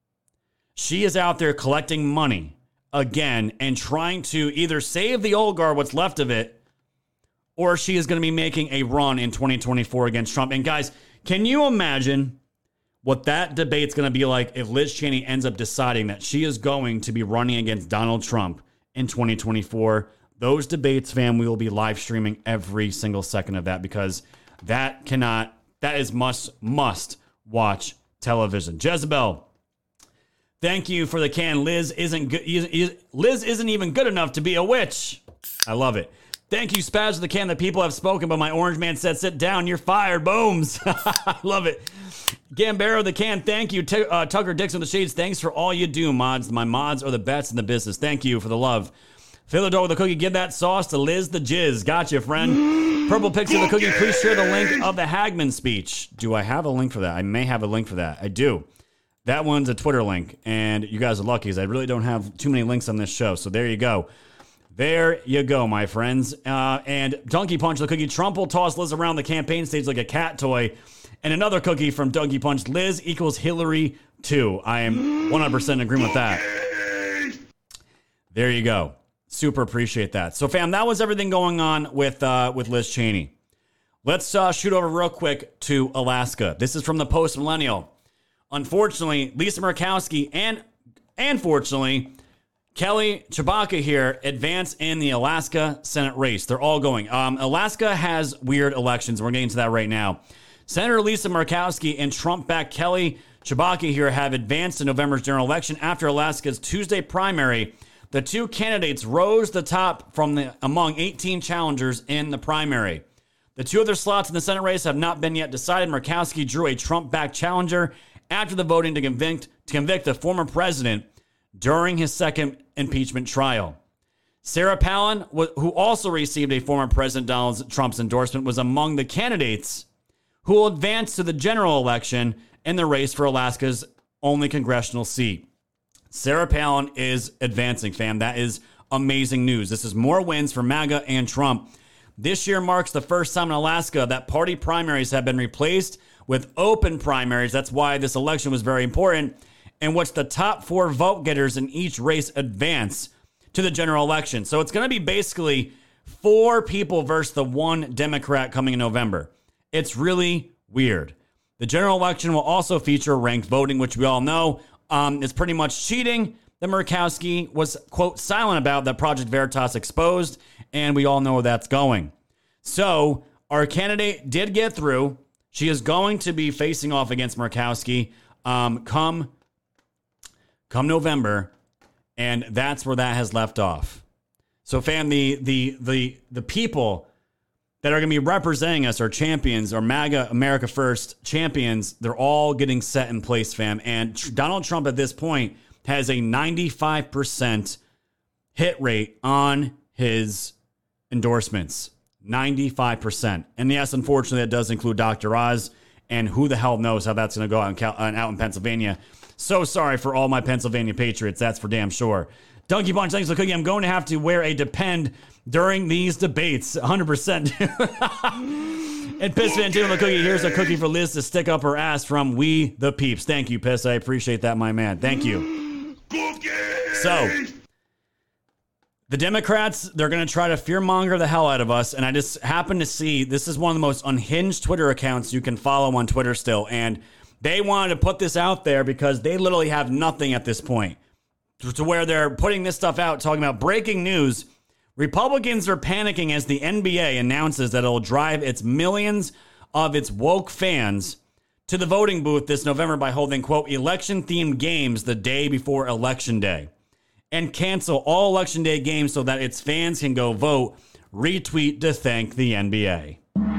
She is out there collecting money again and trying to either save the old guard, what's left of it, or she is going to be making a run in 2024 against Trump. And guys, can you imagine what that debate's going to be like if Liz Cheney ends up deciding that she is going to be running against Donald Trump in 2024? Those debates, fam, we will be live streaming every single second of that, because that is must watch television. Jezebel, thank you for the can. Liz isn't even good enough to be a witch. I love it. Thank you, Spaz, for the can. The people have spoken, but my orange man said, sit down, you're fired. Booms. I love it. Gambaro, the can. Thank you. Tucker Dixon, the shades. Thanks for all you do, mods. My mods are the best in the business. Thank you for the love. Philodor with the cookie. Give that sauce to Liz the Jizz. Gotcha, friend. Purple Pixie with the cookie. Please share the link of the Hagman speech. Do I have a link for that? I may have a link for that. I do. That one's a Twitter link, and you guys are lucky because I really don't have too many links on this show. So there you go. There you go, my friends. And Donkey Punch the cookie. Trump will toss Liz around the campaign stage like a cat toy. And another cookie from Donkey Punch. Liz equals Hillary 2. I am 100% in agreement with that. There you go. Super appreciate that. So, fam, that was everything going on with Liz Cheney. Let's shoot over real quick to Alaska. This is from the Post Millennial. Unfortunately, Lisa Murkowski and fortunately, Kelly Tshibaka here advance in the Alaska Senate race. They're all going. Alaska has weird elections. We're getting to that right now. Senator Lisa Murkowski and Trump-backed Kelly Tshibaka here have advanced to November's general election. After Alaska's Tuesday primary, the two candidates rose to the top among 18 challengers in the primary. The two other slots in the Senate race have not been yet decided. Murkowski drew a Trump-backed challenger after the voting to convict the former president during his second impeachment trial. Sarah Palin, who also received a former President Donald Trump's endorsement, was among the candidates who will advance to the general election in the race for Alaska's only congressional seat. Sarah Palin is advancing, fam. That is amazing news. This is more wins for MAGA and Trump. This year marks the first time in Alaska that party primaries have been replaced with open primaries. That's why this election was very important, in which the top 4 vote getters in each race advance to the general election. So it's going to be basically 4 people versus the 1 Democrat coming in November. It's really weird. The general election will also feature ranked voting, which we all know is pretty much cheating that Murkowski was, quote, silent about, that Project Veritas exposed, and we all know where that's going. So our candidate did get through. She is going to be facing off against Murkowski come November, and that's where that has left off. So, fam, the people that are going to be representing us, our champions, our MAGA America First champions, they're all getting set in place, fam. And Donald Trump at this point has a 95% hit rate on his endorsements. 95%. And yes, unfortunately, that does include Dr. Oz, and who the hell knows how that's going to go out in Pennsylvania. So sorry for all my Pennsylvania patriots. That's for damn sure. Donkey Punch, thanks for the cookie. I'm going to have to wear a Depend during these debates. 100%. And Piss Van Tatum, the cookie. Here's a cookie for Liz to stick up her ass from We the Peeps. Thank you, Piss. I appreciate that, my man. Thank you. So, the Democrats, they're going to try to fearmonger the hell out of us. And I just happen to see, this is one of the most unhinged Twitter accounts you can follow on Twitter still. And they wanted to put this out there because they literally have nothing at this point. To where they're putting this stuff out, talking about breaking news. Republicans are panicking as the NBA announces that it'll drive its millions of its woke fans to the voting booth this November by holding, quote, election-themed games the day before Election Day, and cancel all Election Day games so that its fans can go vote. Retweet to thank the NBA.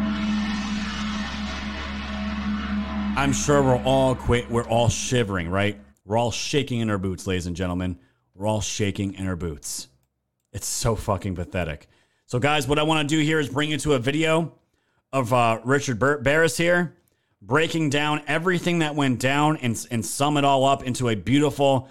I'm sure we're all shivering, right? We're all shaking in our boots, ladies and gentlemen. We're all shaking in our boots. It's so fucking pathetic. So, guys, what I want to do here is bring you to a video of Richard Barris here, breaking down everything that went down and sum it all up into a beautiful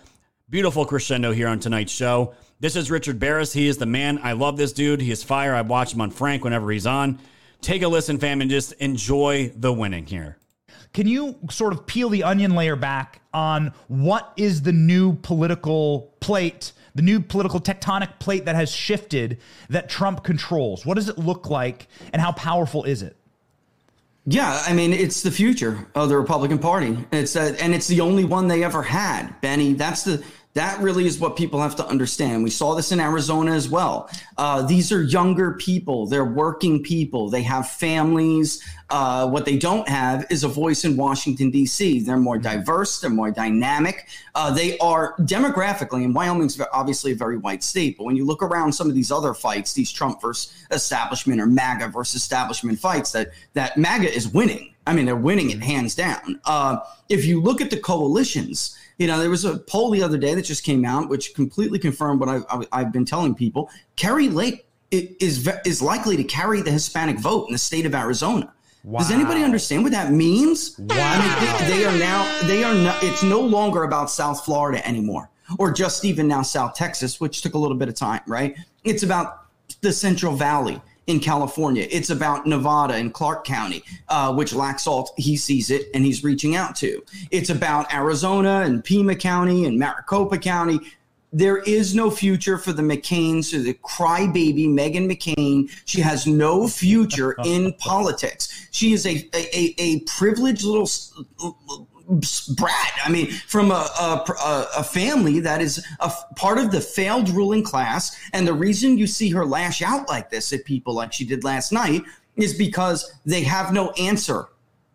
Beautiful crescendo here on tonight's show. This is Richard Barris. He is the man. I love this dude. He is fire. I watch him on Frank whenever he's on. Take a listen, fam, and just enjoy the winning here. Can you sort of peel the onion layer back on what is the new political plate, the new political tectonic plate that has shifted that Trump controls? What does it look like, and how powerful is it? Yeah, I mean, it's the future of the Republican Party. And it's the only one they ever had, Benny. That really is what people have to understand. We saw this in Arizona as well. These are younger people. They're working people. They have families. What they don't have is a voice in Washington, D.C. They're more diverse. They're more dynamic. They are demographically, and Wyoming's obviously a very white state. But when you look around some of these other fights, these Trump versus establishment or MAGA versus establishment fights, that MAGA is winning. I mean, they're winning it hands down. If you look at the coalitions, there was a poll the other day that just came out, which completely confirmed what I've been telling people. Kari Lake is likely to carry the Hispanic vote in the state of Arizona. Wow. Does anybody understand what that means? Wow. I mean, they are not. It's no longer about South Florida anymore, or just even now South Texas, which took a little bit of time, right? It's about the Central Valley in California. It's about Nevada and Clark County, which Laxalt, he sees it and he's reaching out to. It's about Arizona and Pima County and Maricopa County. There is no future for the McCains, or the crybaby Meghan McCain. She has no future in politics. She is a privileged little brat. I mean, from a family that is a part of the failed ruling class. And the reason you see her lash out like this at people like she did last night is because they have no answer.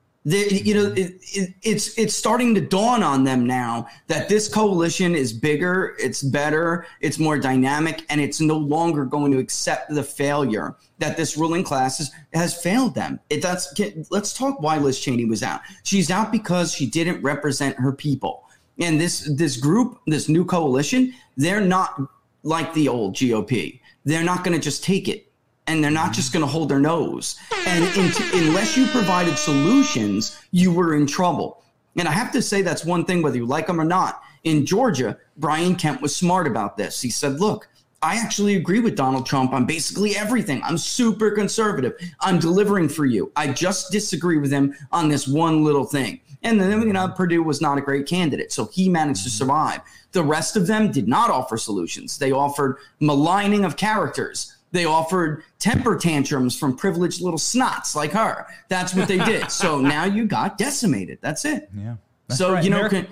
It's starting to dawn on them now that this coalition is bigger, it's better, it's more dynamic, and it's no longer going to accept the failure that this ruling class has failed them. Let's talk why Liz Cheney was out. She's out because she didn't represent her people. And this group, this new coalition, they're not like the old GOP. They're not going to just take it. And they're not just going to hold their nose. And unless you provided solutions, you were in trouble. And I have to say that's one thing, whether you like them or not. In Georgia, Brian Kemp was smart about this. He said, look, I actually agree with Donald Trump on basically everything. I'm super conservative. I'm delivering for you. I just disagree with him on this one little thing. And then, Perdue was not a great candidate, so he managed to survive. The rest of them did not offer solutions. They offered maligning of characters. They offered temper tantrums from privileged little snots like her. That's what they did. So now you got decimated. That's it. Yeah. So, right.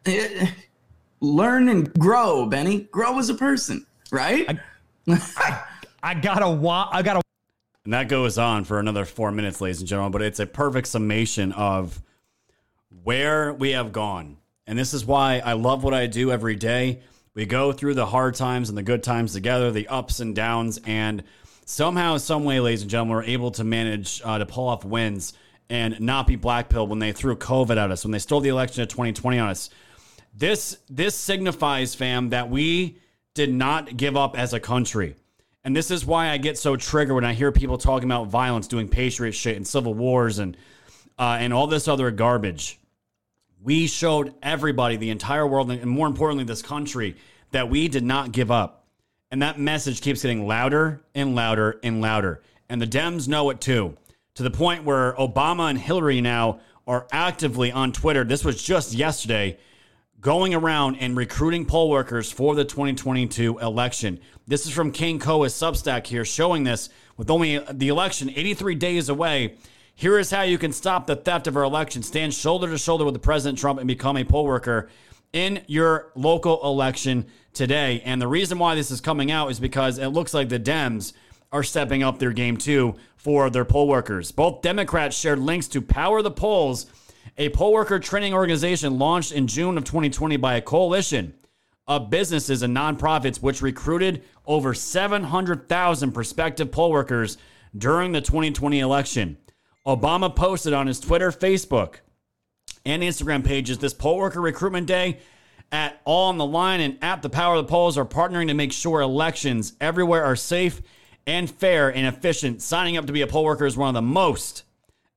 Learn and grow, Benny. Grow as a person, right? I gotta. And that goes on for another 4 minutes, ladies and gentlemen, but it's a perfect summation of where we have gone. And this is why I love what I do every day. We go through the hard times and the good times together, the ups and downs, and somehow, some way, ladies and gentlemen, we're able to manage to pull off wins and not be blackpilled when they threw COVID at us, when they stole the election of 2020 on us. This signifies, fam, that we did not give up as a country. And this is why I get so triggered when I hear people talking about violence, doing patriot shit and civil wars and all this other garbage. We showed everybody, the entire world, and more importantly, this country, that we did not give up. And that message keeps getting louder and louder and louder. And the Dems know it too, to the point where Obama and Hillary now are actively on Twitter. This was just yesterday, going around and recruiting poll workers for the 2022 election. This is from King Koa's Substack here, showing this with only the election 83 days away. Here is how you can stop the theft of our election. Stand shoulder to shoulder with the President Trump and become a poll worker in your local election today. And the reason why this is coming out is because it looks like the Dems are stepping up their game too for their poll workers. Both Democrats shared links to Power the Polls, a poll worker training organization launched in June of 2020 by a coalition of businesses and nonprofits, which recruited over 700,000 prospective poll workers during the 2020 election. Obama posted on his Twitter, Facebook, and Instagram pages this poll worker recruitment day at All on the Line and at the Power of the Polls are partnering to make sure elections everywhere are safe and fair and efficient. Signing up to be a poll worker is one of the most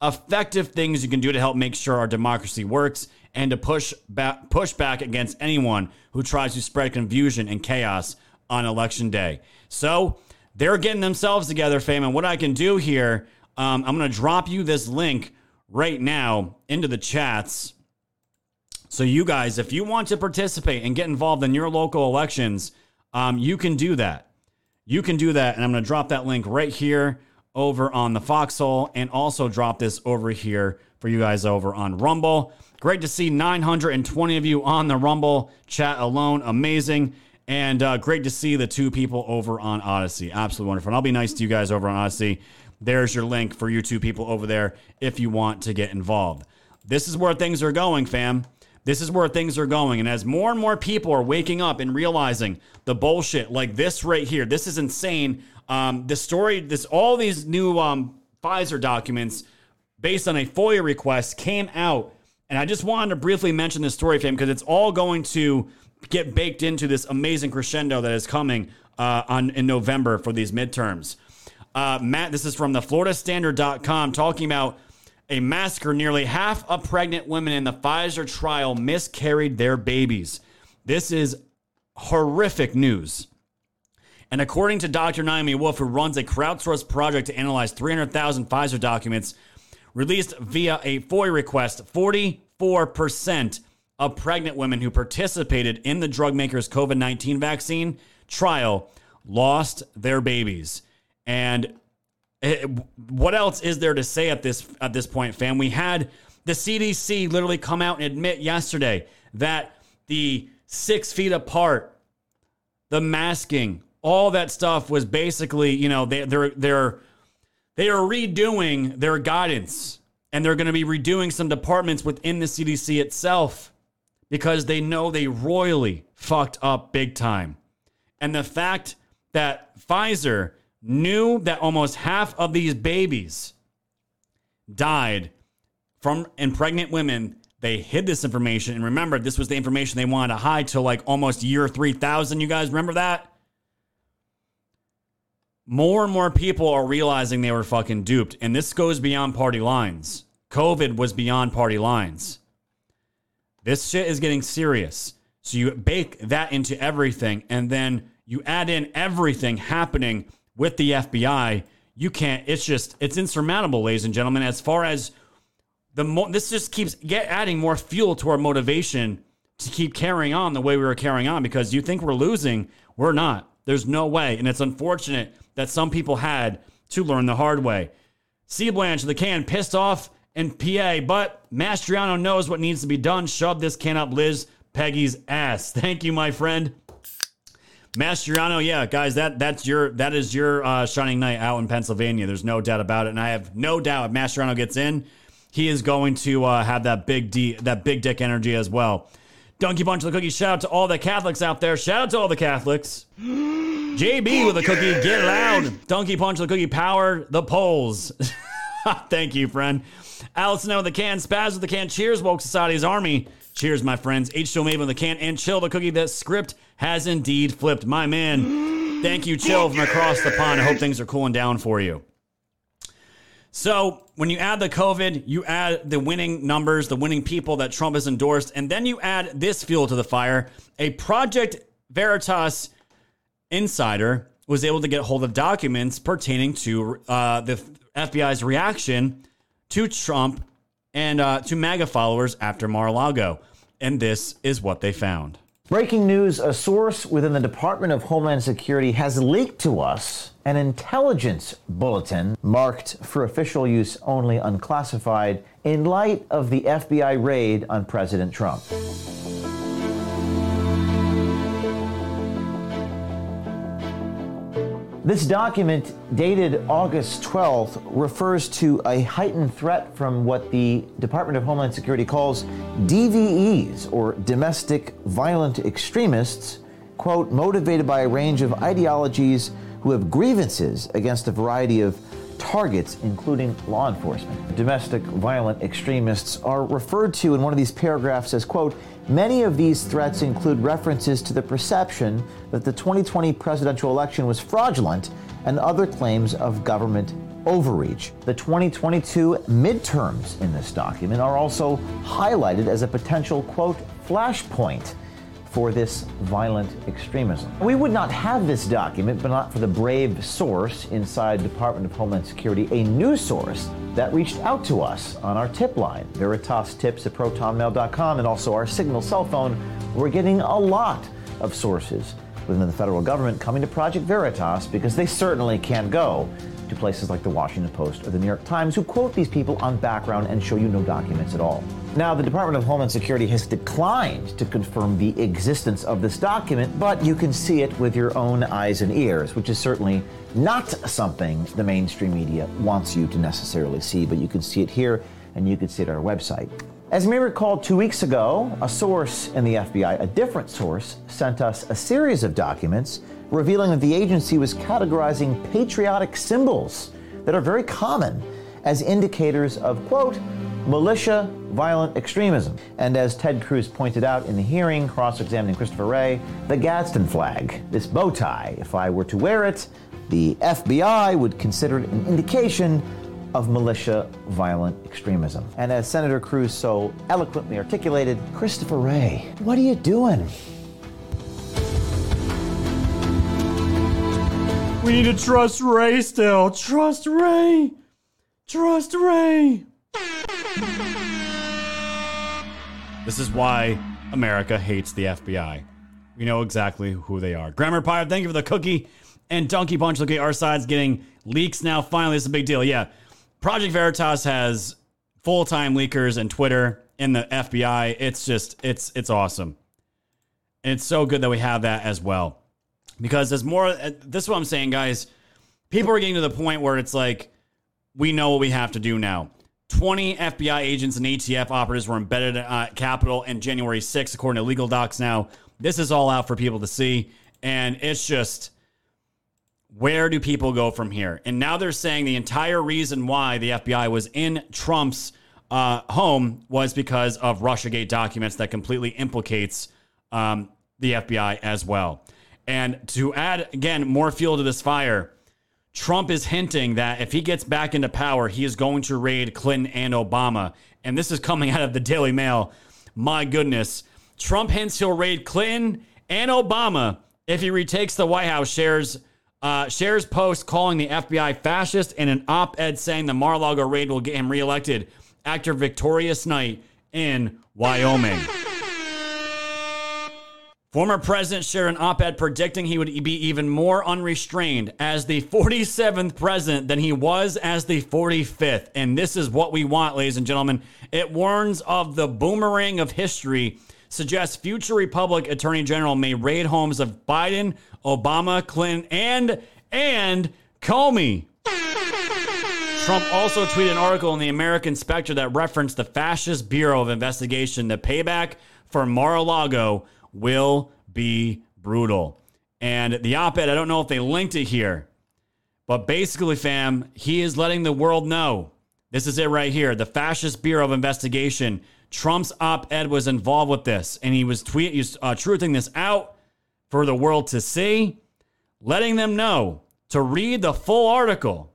effective things you can do to help make sure our democracy works and to push back against anyone who tries to spread confusion and chaos on election day. So they're getting themselves together, fam. And what I can do here, I'm going to drop you this link right now into the chats. So you guys, if you want to participate and get involved in your local elections, you can do that. You can do that. And I'm going to drop that link right here over on the Foxhole and also drop this over here for you guys over on Rumble. Great to see 920 of you on the Rumble chat alone. Amazing. And great to see the 2 people over on Odyssey. Absolutely wonderful. And I'll be nice to you guys over on Odyssey. There's your link for you 2 people over there if you want to get involved. This is where things are going, fam. This is where things are going. And as more and more people are waking up and realizing the bullshit like this right here, this is insane. The story, all these new Pfizer documents based on a FOIA request came out. And I just wanted to briefly mention this story, fam, because it's all going to get baked into this amazing crescendo that is coming in November for these midterms. Matt, this is from the FloridaStandard.com talking about a massacre. Nearly half of pregnant women in the Pfizer trial miscarried their babies. This is horrific news. And according to Dr. Naomi Wolf, who runs a crowdsourced project to analyze 300,000 Pfizer documents released via a FOIA request, 44% of pregnant women who participated in the drug maker's COVID-19 vaccine trial lost their babies. And what else is there to say at this point, fam? We had the CDC literally come out and admit yesterday that the 6 feet apart, the masking, all that stuff was basically, they're redoing their guidance, and they're going to be redoing some departments within the CDC itself because they know they royally fucked up big time. And the fact that Pfizer knew that almost half of these babies died from pregnant women, they hid this information. And remember, this was the information they wanted to hide till like almost year 3000. You guys remember that? More and more people are realizing they were fucking duped. And this goes beyond party lines. COVID was beyond party lines. This shit is getting serious. So you bake that into everything, and then you add in everything happening with the FBI. You can't, it's insurmountable, ladies and gentlemen. As far as this just keeps adding more fuel to our motivation to keep carrying on the way we were carrying on, because you think we're losing. We're not. There's no way. And it's unfortunate that some people had to learn the hard way. C. Blanche, the can, pissed off in PA, but Mastriano knows what needs to be done. Shove this can up Liz Peggy's ass. Thank you, my friend. Mastriano, yeah, guys, that is your shining night out in Pennsylvania. There's no doubt about it. And I have no doubt if Mastriano gets in, he is going to have that big dick energy as well. Donkey Punch of the Cookie, shout out to all the Catholics out there. Shout out to all the Catholics. JB with a cookie, get loud. Donkey Punch of the Cookie, power the polls. Thank you, friend. Allison with the can, Spaz with the can. Cheers, Woke Society's Army. Cheers, my friends. H2O Maven with the can, and Chill the Cookie. The script has indeed flipped. My man, thank you, Chill, from across the pond. I hope things are cooling down for you. So when you add the COVID, you add the winning numbers, the winning people that Trump has endorsed, and then you add this fuel to the fire. A Project Veritas insider was able to get hold of documents pertaining to the FBI's reaction to Trump and to MAGA followers after Mar-a-Lago. And this is what they found. Breaking news, a source within the Department of Homeland Security has leaked to us an intelligence bulletin marked for official use only unclassified in light of the FBI raid on President Trump. This document, dated August 12th, refers to a heightened threat from what the Department of Homeland Security calls DVEs, or domestic violent extremists, quote, motivated by a range of ideologies who have grievances against a variety of targets, including law enforcement. Domestic violent extremists are referred to in one of these paragraphs as, quote, many of these threats include references to the perception that the 2020 presidential election was fraudulent and other claims of government overreach. The 2022 midterms in this document are also highlighted as a potential, quote, flashpoint for this violent extremism. We would not have this document but not for the brave source inside Department of Homeland Security, a news source that reached out to us on our tip line, VeritasTips@protonmail.com, and also our Signal cell phone. We're getting a lot of sources within the federal government coming to Project Veritas because they certainly can't go to places like the Washington Post or the New York Times, who quote these people on background and show you no documents at all. Now, the Department of Homeland Security has declined to confirm the existence of this document, but you can see it with your own eyes and ears, which is certainly not something the mainstream media wants you to necessarily see, but you can see it here and you can see it on our website. As you may recall, 2 weeks ago, a source in the FBI, a different source, sent us a series of documents revealing that the agency was categorizing patriotic symbols that are very common as indicators of, quote, militia violent extremism. And as Ted Cruz pointed out in the hearing, cross-examining Christopher Wray, the Gadsden flag, this bow tie, if I were to wear it, the FBI would consider it an indication of militia violent extremism. And as Senator Cruz so eloquently articulated, Christopher Wray, what are you doing? We need to trust Ray still. Trust Ray. Trust Ray. This is why America hates the FBI. We know exactly who they are. Grammar Pie, thank you for the cookie. And Donkey Punch, look at our side's getting leaks now. Finally, it's a big deal. Yeah. Project Veritas has full-time leakers and Twitter in the FBI. It's just, it's awesome. And it's so good that we have that as well. Because there's more, this is what I'm saying, guys. People are getting to the point where it's like, we know what we have to do now. 20 FBI agents and ATF operatives were embedded at Capitol in January 6th, according to legal docs now. This is all out for people to see. And it's just, where do people go from here? And now they're saying the entire reason why the FBI was in Trump's home was because of Russiagate documents that completely implicates the FBI as well. And to add, again, more fuel to this fire, Trump is hinting that if he gets back into power, he is going to raid Clinton and Obama. And this is coming out of the Daily Mail. My goodness. Trump hints he'll raid Clinton and Obama if he retakes the White House, shares post calling the FBI fascist and an op-ed saying the Mar-a-Lago raid will get him reelected after victorious night in Wyoming. Former president shared an op-ed predicting he would be even more unrestrained as the 47th president than he was as the 45th. And this is what we want, ladies and gentlemen. It warns of the boomerang of history, suggests future Republican Attorney General may raid homes of Biden, Obama, Clinton, and Comey. Trump also tweeted an article in the American Spectre that referenced the Fascist Bureau of Investigation. The payback for Mar-a-Lago will be brutal. And the op-ed, I don't know if they linked it here, but basically, fam, he is letting the world know. This is it right here. The Fascist Bureau of Investigation. Trump's op-ed was involved with this, and he was truthing this out for the world to see, letting them know to read the full article.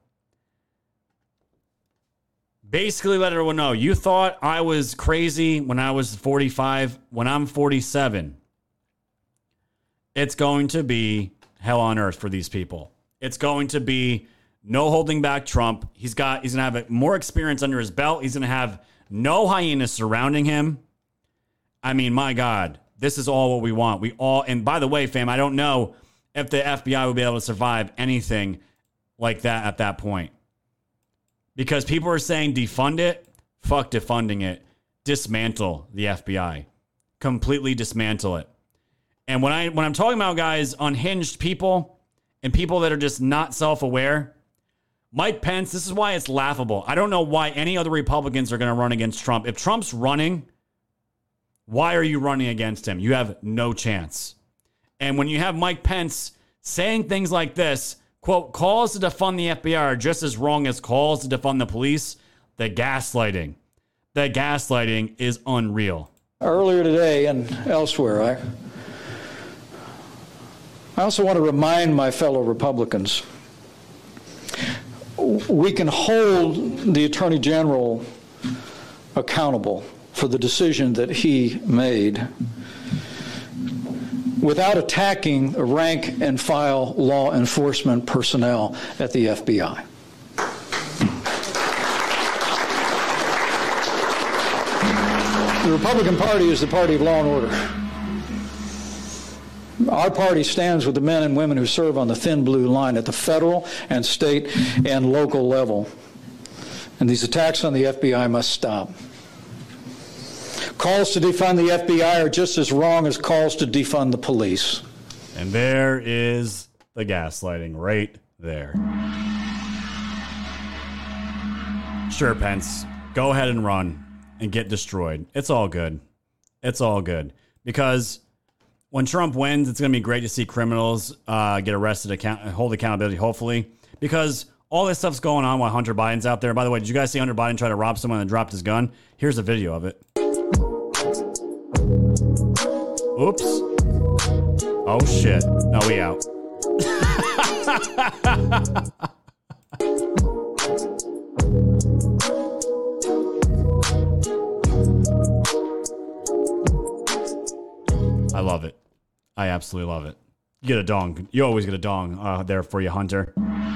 Basically let everyone know, you thought I was crazy when I was 45. When I'm 47, it's going to be hell on earth for these people. It's going to be no holding back Trump. He's going to have more experience under his belt. He's going to have no hyenas surrounding him. I mean, my God, this is all what we want. And by the way, fam, I don't know if the FBI will be able to survive anything like that at that point. Because people are saying defund it. Fuck defunding it. Dismantle the FBI. Completely dismantle it. And when I'm talking about, guys, unhinged people and people that are just not self-aware, Mike Pence, this is why it's laughable. I don't know why any other Republicans are going to run against Trump. If Trump's running, why are you running against him? You have no chance. And when you have Mike Pence saying things like this, quote, calls to defund the FBI are just as wrong as calls to defund the police, the gaslighting is unreal. Earlier today and elsewhere, I also want to remind my fellow Republicans, we can hold the Attorney General accountable for the decision that he made without attacking rank and file law enforcement personnel at the FBI. The Republican Party is the party of law and order. Our party stands with the men and women who serve on the thin blue line at the federal and state and local level. And these attacks on the FBI must stop. Calls to defund the FBI are just as wrong as calls to defund the police. And there is the gaslighting right there. Sure, Pence, go ahead and run and get destroyed. It's all good. It's all good. Because when Trump wins, it's going to be great to see criminals get arrested, hold accountability, hopefully. Because all this stuff's going on while Hunter Biden's out there. By the way, did you guys see Hunter Biden try to rob someone and dropped his gun? Here's a video of it. Oops. Oh, shit. No, we out. I love it. I absolutely love it. You get a dong. You always get a dong there for you, Hunter.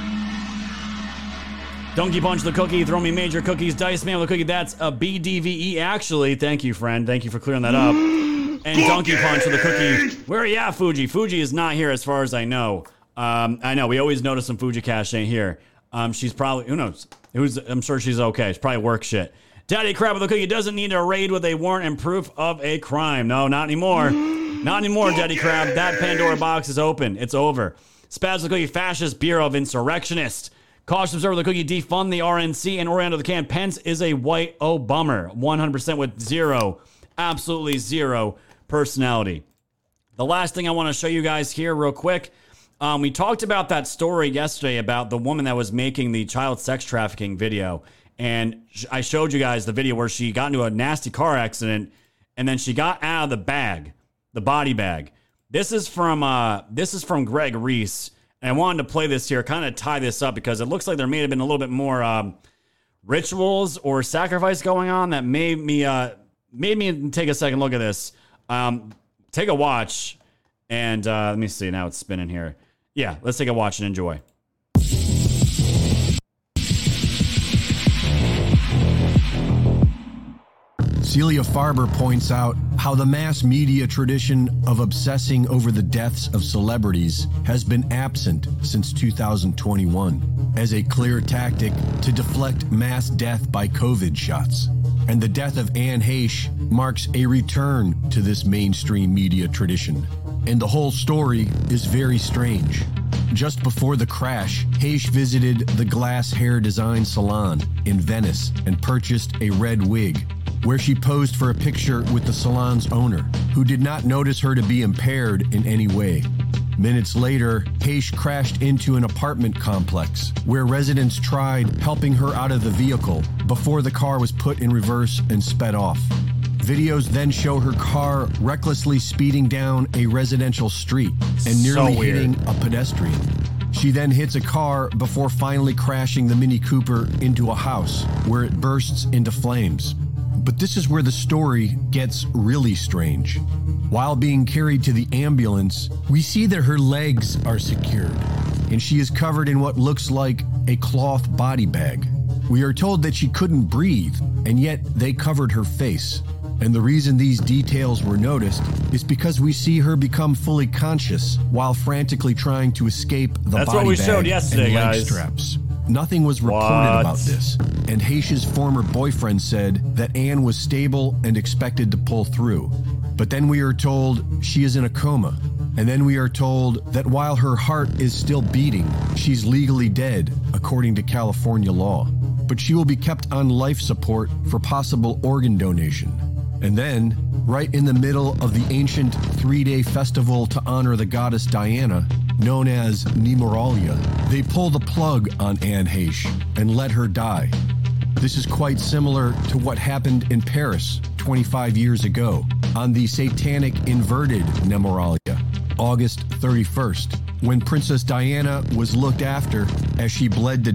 Donkey Punch the cookie. Throw me major cookies. Dice Man with the cookie. That's a BDVE, actually. Thank you, friend. Thank you for clearing that up. And Donkey Punch with the cookie. Where are you at, Fuji? Fuji is not here as far as I know. I know. We always notice some Fuji Cash ain't here. She's probably, who knows? I'm sure she's okay. She's probably work shit. Daddy Crab with the cookie doesn't need a raid with a warrant and proof of a crime. No, not anymore. Not anymore, Daddy Crab. That Pandora box is open. It's over. Spaz with the cookie. Fascist Bureau of Insurrectionist. Cautious Observer with the cookie. Defund the RNC and Orlando the Can. Pence is a white bummer. 100% with zero. Absolutely zero personality. The last thing I want to show you guys here real quick. We talked about that story yesterday about the woman that was making the child sex trafficking video. And I showed you guys the video where she got into a nasty car accident and then she got out of the bag, the body bag. This is from Greg Reese. And I wanted to play this here, kind of tie this up because it looks like there may have been a little bit more rituals or sacrifice going on that made me take a second look at this. Take a watch and let me see. Now it's spinning here. Yeah, let's take a watch and enjoy. Celia Farber points out how the mass media tradition of obsessing over the deaths of celebrities has been absent since 2021 as a clear tactic to deflect mass death by COVID shots. And the death of Anne Heche marks a return to this mainstream media tradition. And the whole story is very strange. Just before the crash, Heche visited the Glass Hair Design Salon in Venice and purchased a red wig, where she posed for a picture with the salon's owner, who did not notice her to be impaired in any way. Minutes later, Heche crashed into an apartment complex where residents tried helping her out of the vehicle before the car was put in reverse and sped off. Videos then show her car recklessly speeding down a residential street and nearly hitting a pedestrian. She then hits a car before finally crashing the Mini Cooper into a house where it bursts into flames. But this is where the story gets really strange. While being carried to the ambulance, we see that her legs are secured, and she is covered in what looks like a cloth body bag. We are told that she couldn't breathe, and yet they covered her face. And the reason these details were noticed is because we see her become fully conscious while frantically trying to escape the That's body what we bag showed yesterday, and leg guys. straps. Nothing was reported about this, and Heche's former boyfriend said that Anne was stable and expected to pull through. But then we are told she is in a coma, and then we are told that while her heart is still beating, she's legally dead, according to California law. But she will be kept on life support for possible organ donation. And then, right in the middle of the ancient 3-day festival to honor the goddess Diana, known as Nemoralia, they pull the plug on Anne Heche and let her die. This is quite similar to what happened in Paris 25 years ago on the satanic inverted Nemoralia, August 31st, when Princess Diana was looked after as she bled to death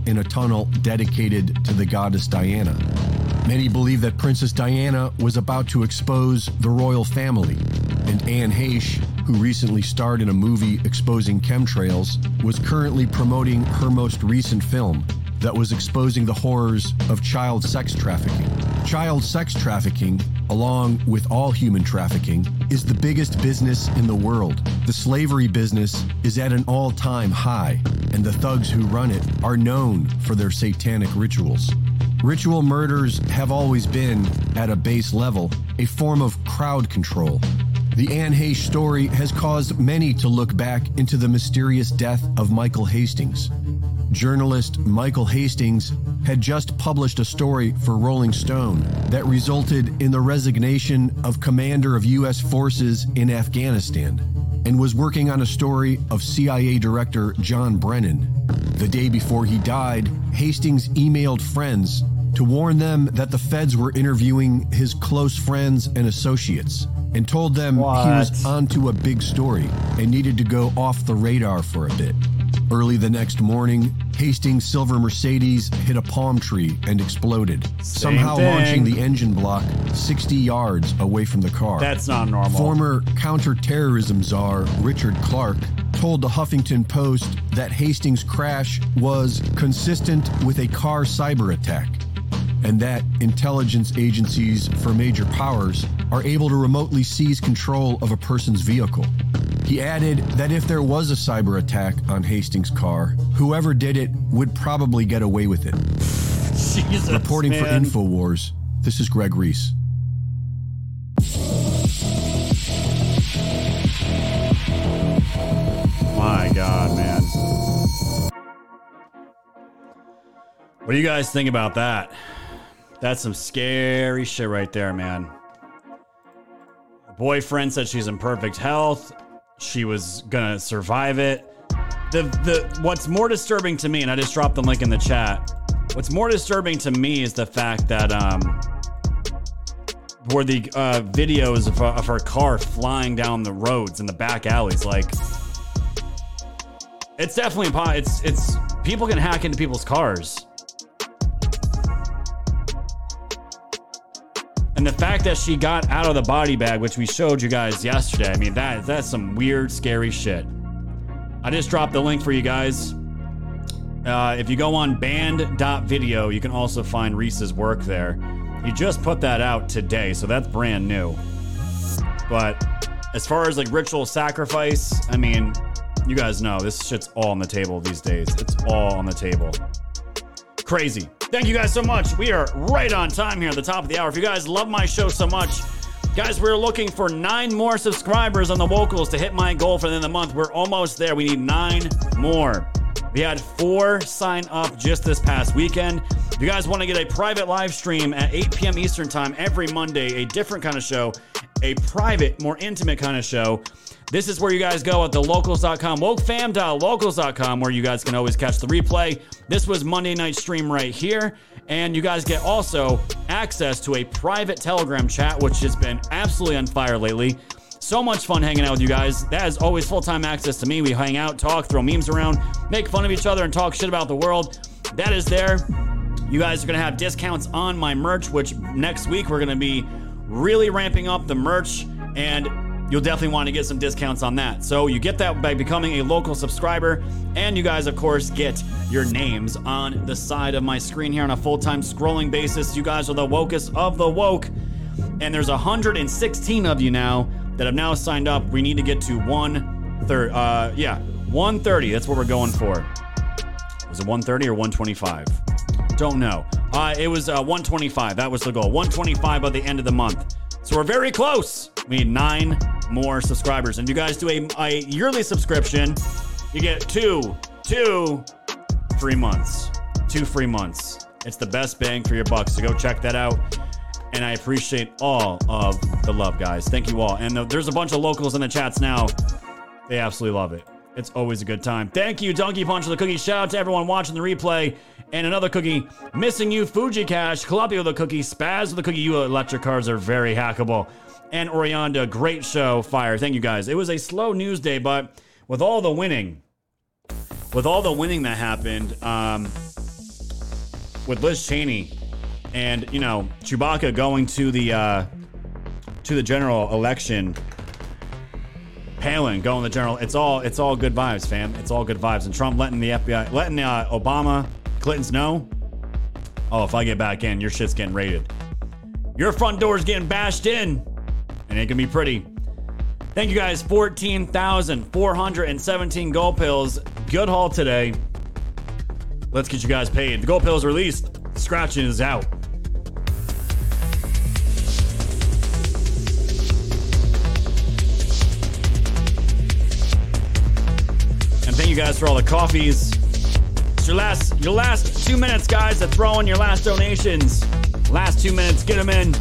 in a tunnel dedicated to the goddess Diana. Many believe that Princess Diana was about to expose the royal family, and Anne Heche, who recently starred in a movie exposing chemtrails, was currently promoting her most recent film that was exposing the horrors of child sex trafficking. Child sex trafficking, along with all human trafficking, is the biggest business in the world. The slavery business is at an all-time high, and the thugs who run it are known for their satanic rituals. Ritual murders have always been, at a base level, a form of crowd control. The Anne Heche story has caused many to look back into the mysterious death of Michael Hastings. Journalist Michael Hastings had just published a story for Rolling Stone that resulted in the resignation of commander of U.S. forces in Afghanistan, and was working on a story of CIA Director John Brennan. The day before he died, Hastings emailed friends to warn them that the feds were interviewing his close friends and associates, and told them he was onto a big story and needed to go off the radar for a bit. Early the next morning, Hastings' silver Mercedes hit a palm tree and exploded, somehow launching the engine block 60 yards away from the car. That's not normal. Former counterterrorism czar Richard Clarke told the Huffington Post that Hastings' crash was consistent with a car cyber attack, and that intelligence agencies for major powers are able to remotely seize control of a person's vehicle. He added that if there was a cyber attack on Hastings' car, whoever did it would probably get away with it. Jesus, reporting for InfoWars, this is Greg Reese. My God, man. What do you guys think about that? That's some scary shit right there, man. Her boyfriend said she's in perfect health. She was gonna survive it. What's more disturbing to me, and I just dropped the link in the chat. What's more disturbing to me is the fact that where the videos of her car flying down the roads in the back alleys, like, it's definitely it's people can hack into people's cars. And the fact that she got out of the body bag, which we showed you guys yesterday, I mean, that's some weird, scary shit. I just dropped the link for you guys. If you go on band.video, you can also find Reese's work there. He just put that out today, so that's brand new. But as far as like ritual sacrifice, I mean, you guys know this shit's all on the table these days. It's all on the table. Crazy. Thank you guys so much. We are right on time here at the top of the hour. If you guys love my show so much, guys, we're looking for 9 more subscribers on the Wokals to hit my goal for the end of the month. We're almost there. We need 9 more. We had 4 sign up just this past weekend. If you guys want to get a private live stream at 8 p.m. Eastern time every Monday, a different kind of show, a private, more intimate kind of show, this is where you guys go at thelocals.com, wokefam.locals.com, where you guys can always catch the replay. This was Monday night stream right here. And you guys get also access to a private Telegram chat, which has been absolutely on fire lately. So much fun hanging out with you guys. That is always full-time access to me. We hang out, talk, throw memes around, make fun of each other, and talk shit about the world. That is there. You guys are going to have discounts on my merch, which next week we're going to be really ramping up the merch, and you'll definitely want to get some discounts on that. So you get that by becoming a local subscriber, and you guys, of course, get your names on the side of my screen here on a full-time scrolling basis. You guys are the wokest of the woke, and there's 116 of you now that have now signed up. We need to get to 130. That's what we're going for. Was it 130 or 125? Don't know. It was 125. That was the goal. 125 by the end of the month. So we're very close. We need 9 more subscribers. And you guys do a yearly subscription. You get 2 free months. 2 free months. It's the best bang for your buck. So go check that out. And I appreciate all of the love, guys. Thank you all. And there's a bunch of locals in the chats now. They absolutely love it. It's always a good time. Thank you, Donkey Punch, for the cookie. Shout out to everyone watching the replay. And another cookie, Missing You, Fuji Cash, Calapio with the cookie, Spaz with the cookie. You electric cars are very hackable. And Orianda, great show, fire. Thank you, guys. It was a slow news day, but with all the winning that happened, with Liz Cheney and, you know, Chewbacca going to the general election, Palin going to the general, it's all good vibes, fam. It's all good vibes. And Trump letting the FBI, letting Obama, Clinton's know, oh, if I get back in, your shit's getting raided. Your front door's getting bashed in, and it can be pretty. Thank you guys. 14,417 gold pills. Good haul today. Let's get you guys paid. The gold pills released. Scratching is out. And thank you guys for all the coffees. It's your last 2 minutes, guys, to throw in your last donations. Last 2 minutes. Get them in.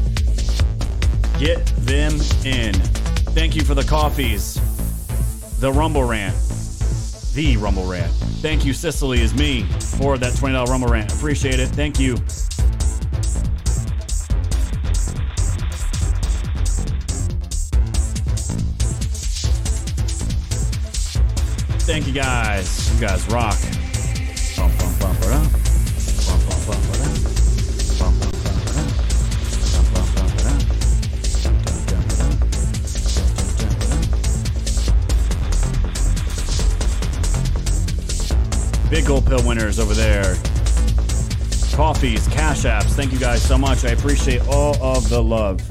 Get them in. Thank you for the coffees. The Rumble Rant. The Rumble Rant. Thank you, Sicily, is me, for that $20 Rumble Rant. Appreciate it. Thank you. Thank you, guys. You guys rock. Bum, bum, bum, ba-da. Bum, bum, bum, ba-da. Bum, bum, bum, ba-da. Bum, bum, bum, ba-da. Big gold pill winners over there. Coffees, Cash Apps. Thank you guys so much. I appreciate all of the love.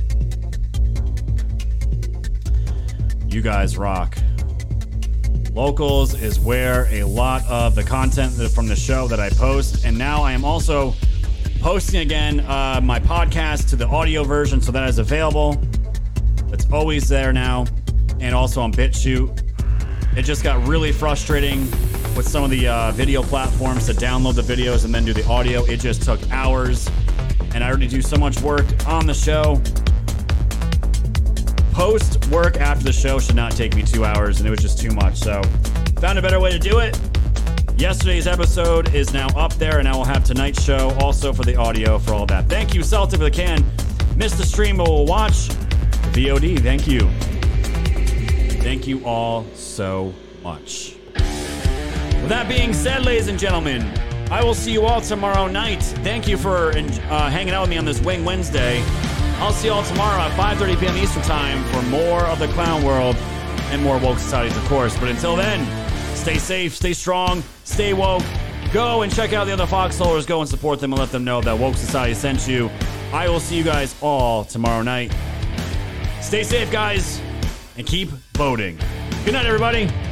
You guys rock. Locals is where a lot of the content from the show that I post. And now I am also posting again my podcast to the audio version, so that is available. It's always there now. And also on BitChute. It just got really frustrating with some of the video platforms to download the videos and then do the audio. It just took hours, and I already do so much work on the show. Post work after the show should not take me 2 hours, and it was just too much. So found a better way to do it. Yesterday's episode is now up there, and I will have tonight's show also for the audio for all that. Thank you, Celtic, for the can. Missed the stream, but will watch the VOD. Thank you. Thank you all so much. With that being said, ladies and gentlemen, I will see you all tomorrow night. Thank you for hanging out with me on this Wing Wednesday. I'll see you all tomorrow at 5:30 p.m. Eastern Time for more of the Clown World and more woke societies, of course. But until then, stay safe, stay strong, stay woke. Go and check out the other Foxholders. Go and support them and let them know that Woke Society sent you. I will see you guys all tomorrow night. Stay safe, guys, and keep voting. Good night, everybody.